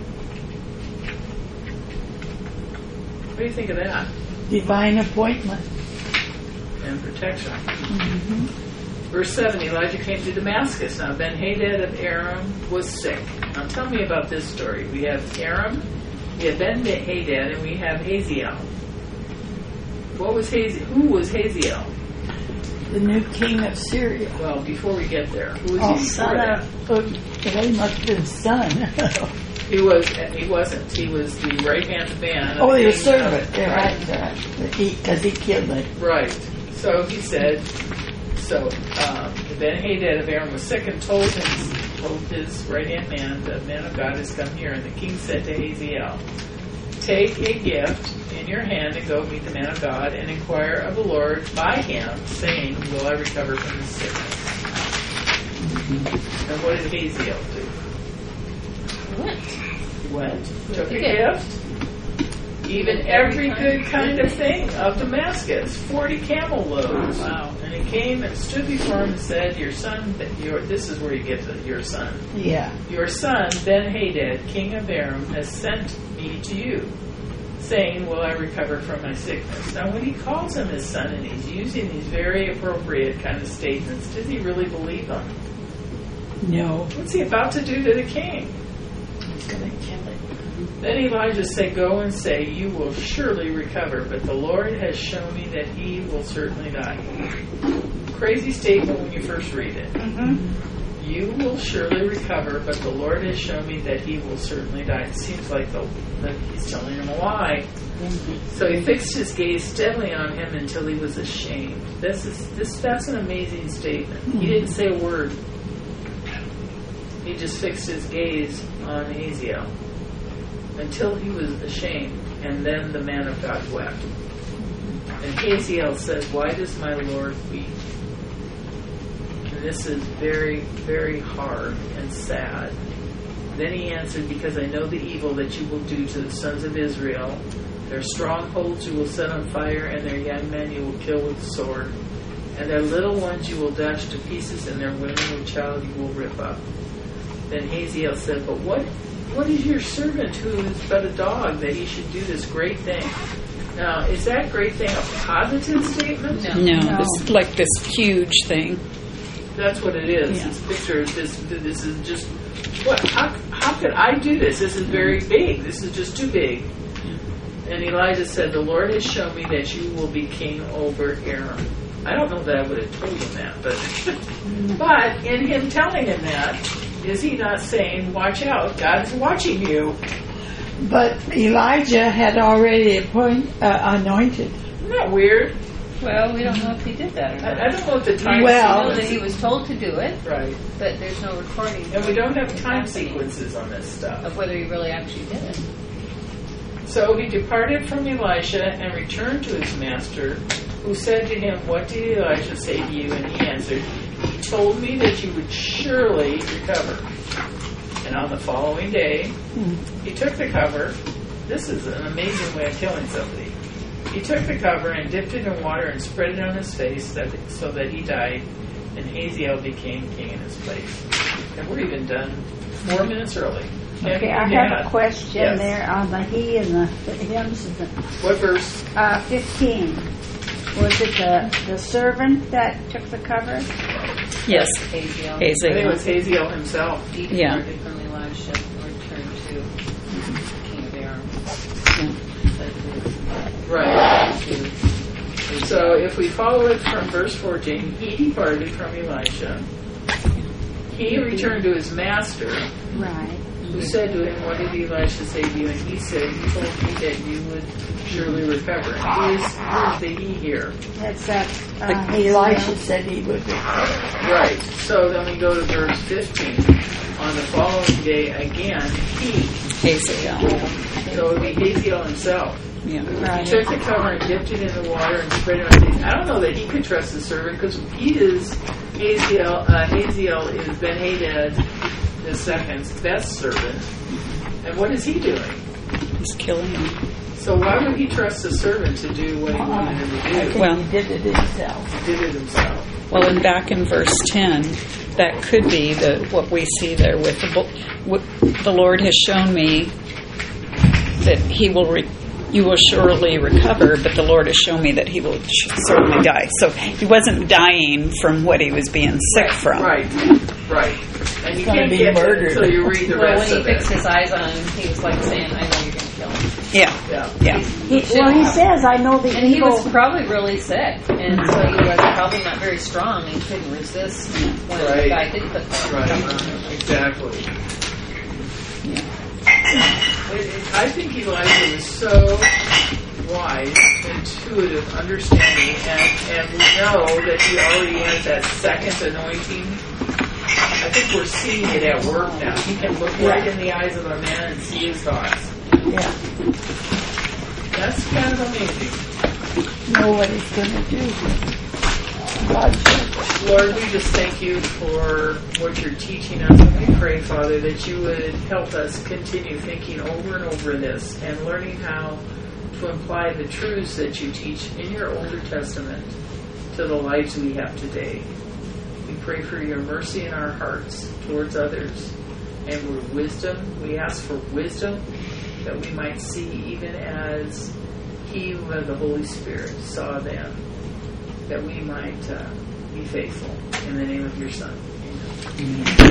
What do you think of that? Divine appointment. And protection. Mm-hmm. Verse 7, Elijah came to Damascus. Now Ben-Hadad of Aram was sick. Now tell me about this story. We have Aram, we have Ben-Hadad, and we have Hazael. Who was Hazael? The new king of Syria. Well, before we get there, who was he before that? He must have been son. He wasn't. He was the right-hand man. Oh, he was servant. Yeah, right. Because he killed him. Right. So he said, Ben-Hadad of Aram was sick and told his right-hand man, the man of God has come here. And the king said to Hazael, Take a gift in your hand and go meet the man of God and inquire of the Lord by him, saying, Will I recover from this sickness? Mm-hmm. And what did Hazael do? Went. Took a gift. Even every good kind of thing of Damascus, 40 camel loads. Wow. And he came and stood before him and said, Your son, this is where you get your son. Yeah. Your son, Ben-Hadad, king of Aram, has sent me to you, saying, Will I recover from my sickness? Now when he calls him his son and he's using these very appropriate kind of statements, does he really believe them? No. What's he about to do to the king? He's going to kill him. Then Elijah said, Go and say, You will surely recover, but the Lord has shown me that he will certainly die. crazy statement when you first read it. Mm-hmm. You will surely recover, but the Lord has shown me that he will certainly die. It seems like that he's telling him a lie. So he fixed his gaze steadily on him until he was ashamed. That's an amazing statement. He didn't say a word. He just fixed his gaze on Hazael until he was ashamed, and then the man of God wept. And Hazael said, "Why does my Lord weep?" And this is very, very hard and sad. Then he answered, "Because I know the evil that you will do to the sons of Israel. Their strongholds you will set on fire, and their young men you will kill with the sword. And their little ones you will dash to pieces, and their women and child you will rip up." Then Hazael said, "But what is your servant who is but a dog that he should do this great thing?" Now, is that great thing a positive statement? No. It's like this huge thing. That's what it is. Yeah. This picture, this is just, what? How could I do this? This is very big. This is just too big. And Elijah said, "The Lord has shown me that you will be king over Aram." I don't know that I would have told him that, but in him telling him that, is he not saying, "Watch out, God's watching you"? But Elijah had already anointed. Isn't that weird? Well, we don't know if he did that or not. I don't know if the time We Well- know that he was told to do it, right. but there's no recording. And we don't have time happening sequences on this stuff. of whether he really actually did it. So he departed from Elisha and returned to his master, who said to him, "What did Elisha say to you?" And he answered, "He told me that you would surely recover." And on the following day, he took the cover. This is an amazing way of killing somebody. He took the cover and dipped it in water and spread it on his face so that he died, and Hazael became king in his place. And we're even done 4 minutes early. Okay, I have a question there on the he and the hymns. What verse? 15. Was it the servant that took the cover? Yes. Hazael. I think it Hazael. was Hazael himself. He Yeah. departed from Elisha and returned to King of Aram. Right. So if we follow it from verse 14, he departed from Elisha. He returned to his master, Right. who said to him, "What did Elisha say to you?" And he said, "He told me that you would surely recover." And who's the he here? That's that. Elisha said he would recover. Right. So then we go to verse 15. On the following day, again, he. Hazael. So it would be Hazael himself. Yeah. He took the cover and dipped it in the water and spread it on his face. I don't know that he could trust his servant because he is Hazael. Hazael is Ben-Hadad II's best servant. And what is he doing? He's killing him. So why would he trust the servant to do what he wanted him to do? Well, He did it himself. He did it himself. Well, and back in verse 10, that could be what we see there with the Lord has shown me that you will surely recover, but the Lord has shown me that he will certainly die. So he wasn't dying from what he was being sick from. Right. And you Gonna can't be get it murdered. until you read the Well, rest when of he fixed it. his eyes on him, he was like saying, "I know you're going to kill him." Yeah. Yeah. He says, "I know the And he evil." was probably really sick, and so he was probably not very strong and couldn't resist when the Right. guy did put the cover on him. Exactly. I think Elijah was so wise, intuitive, understanding, and we know that he already has that second anointing. I think we're seeing it at work now. He can look right in the eyes of a man and see his thoughts. Yeah. That's kind of amazing. Know what he's going to do. God should. Lord, we just thank you for what you're teaching us. And we pray, Father, that you would help us continue thinking over and over this and learning how to apply the truths that you teach in your Older Testament to the lives we have today. We pray for your mercy in our hearts towards others. And with wisdom, we ask for wisdom that we might see even as he who had the Holy Spirit saw them, that we might be faithful. In the name of your Son. Amen.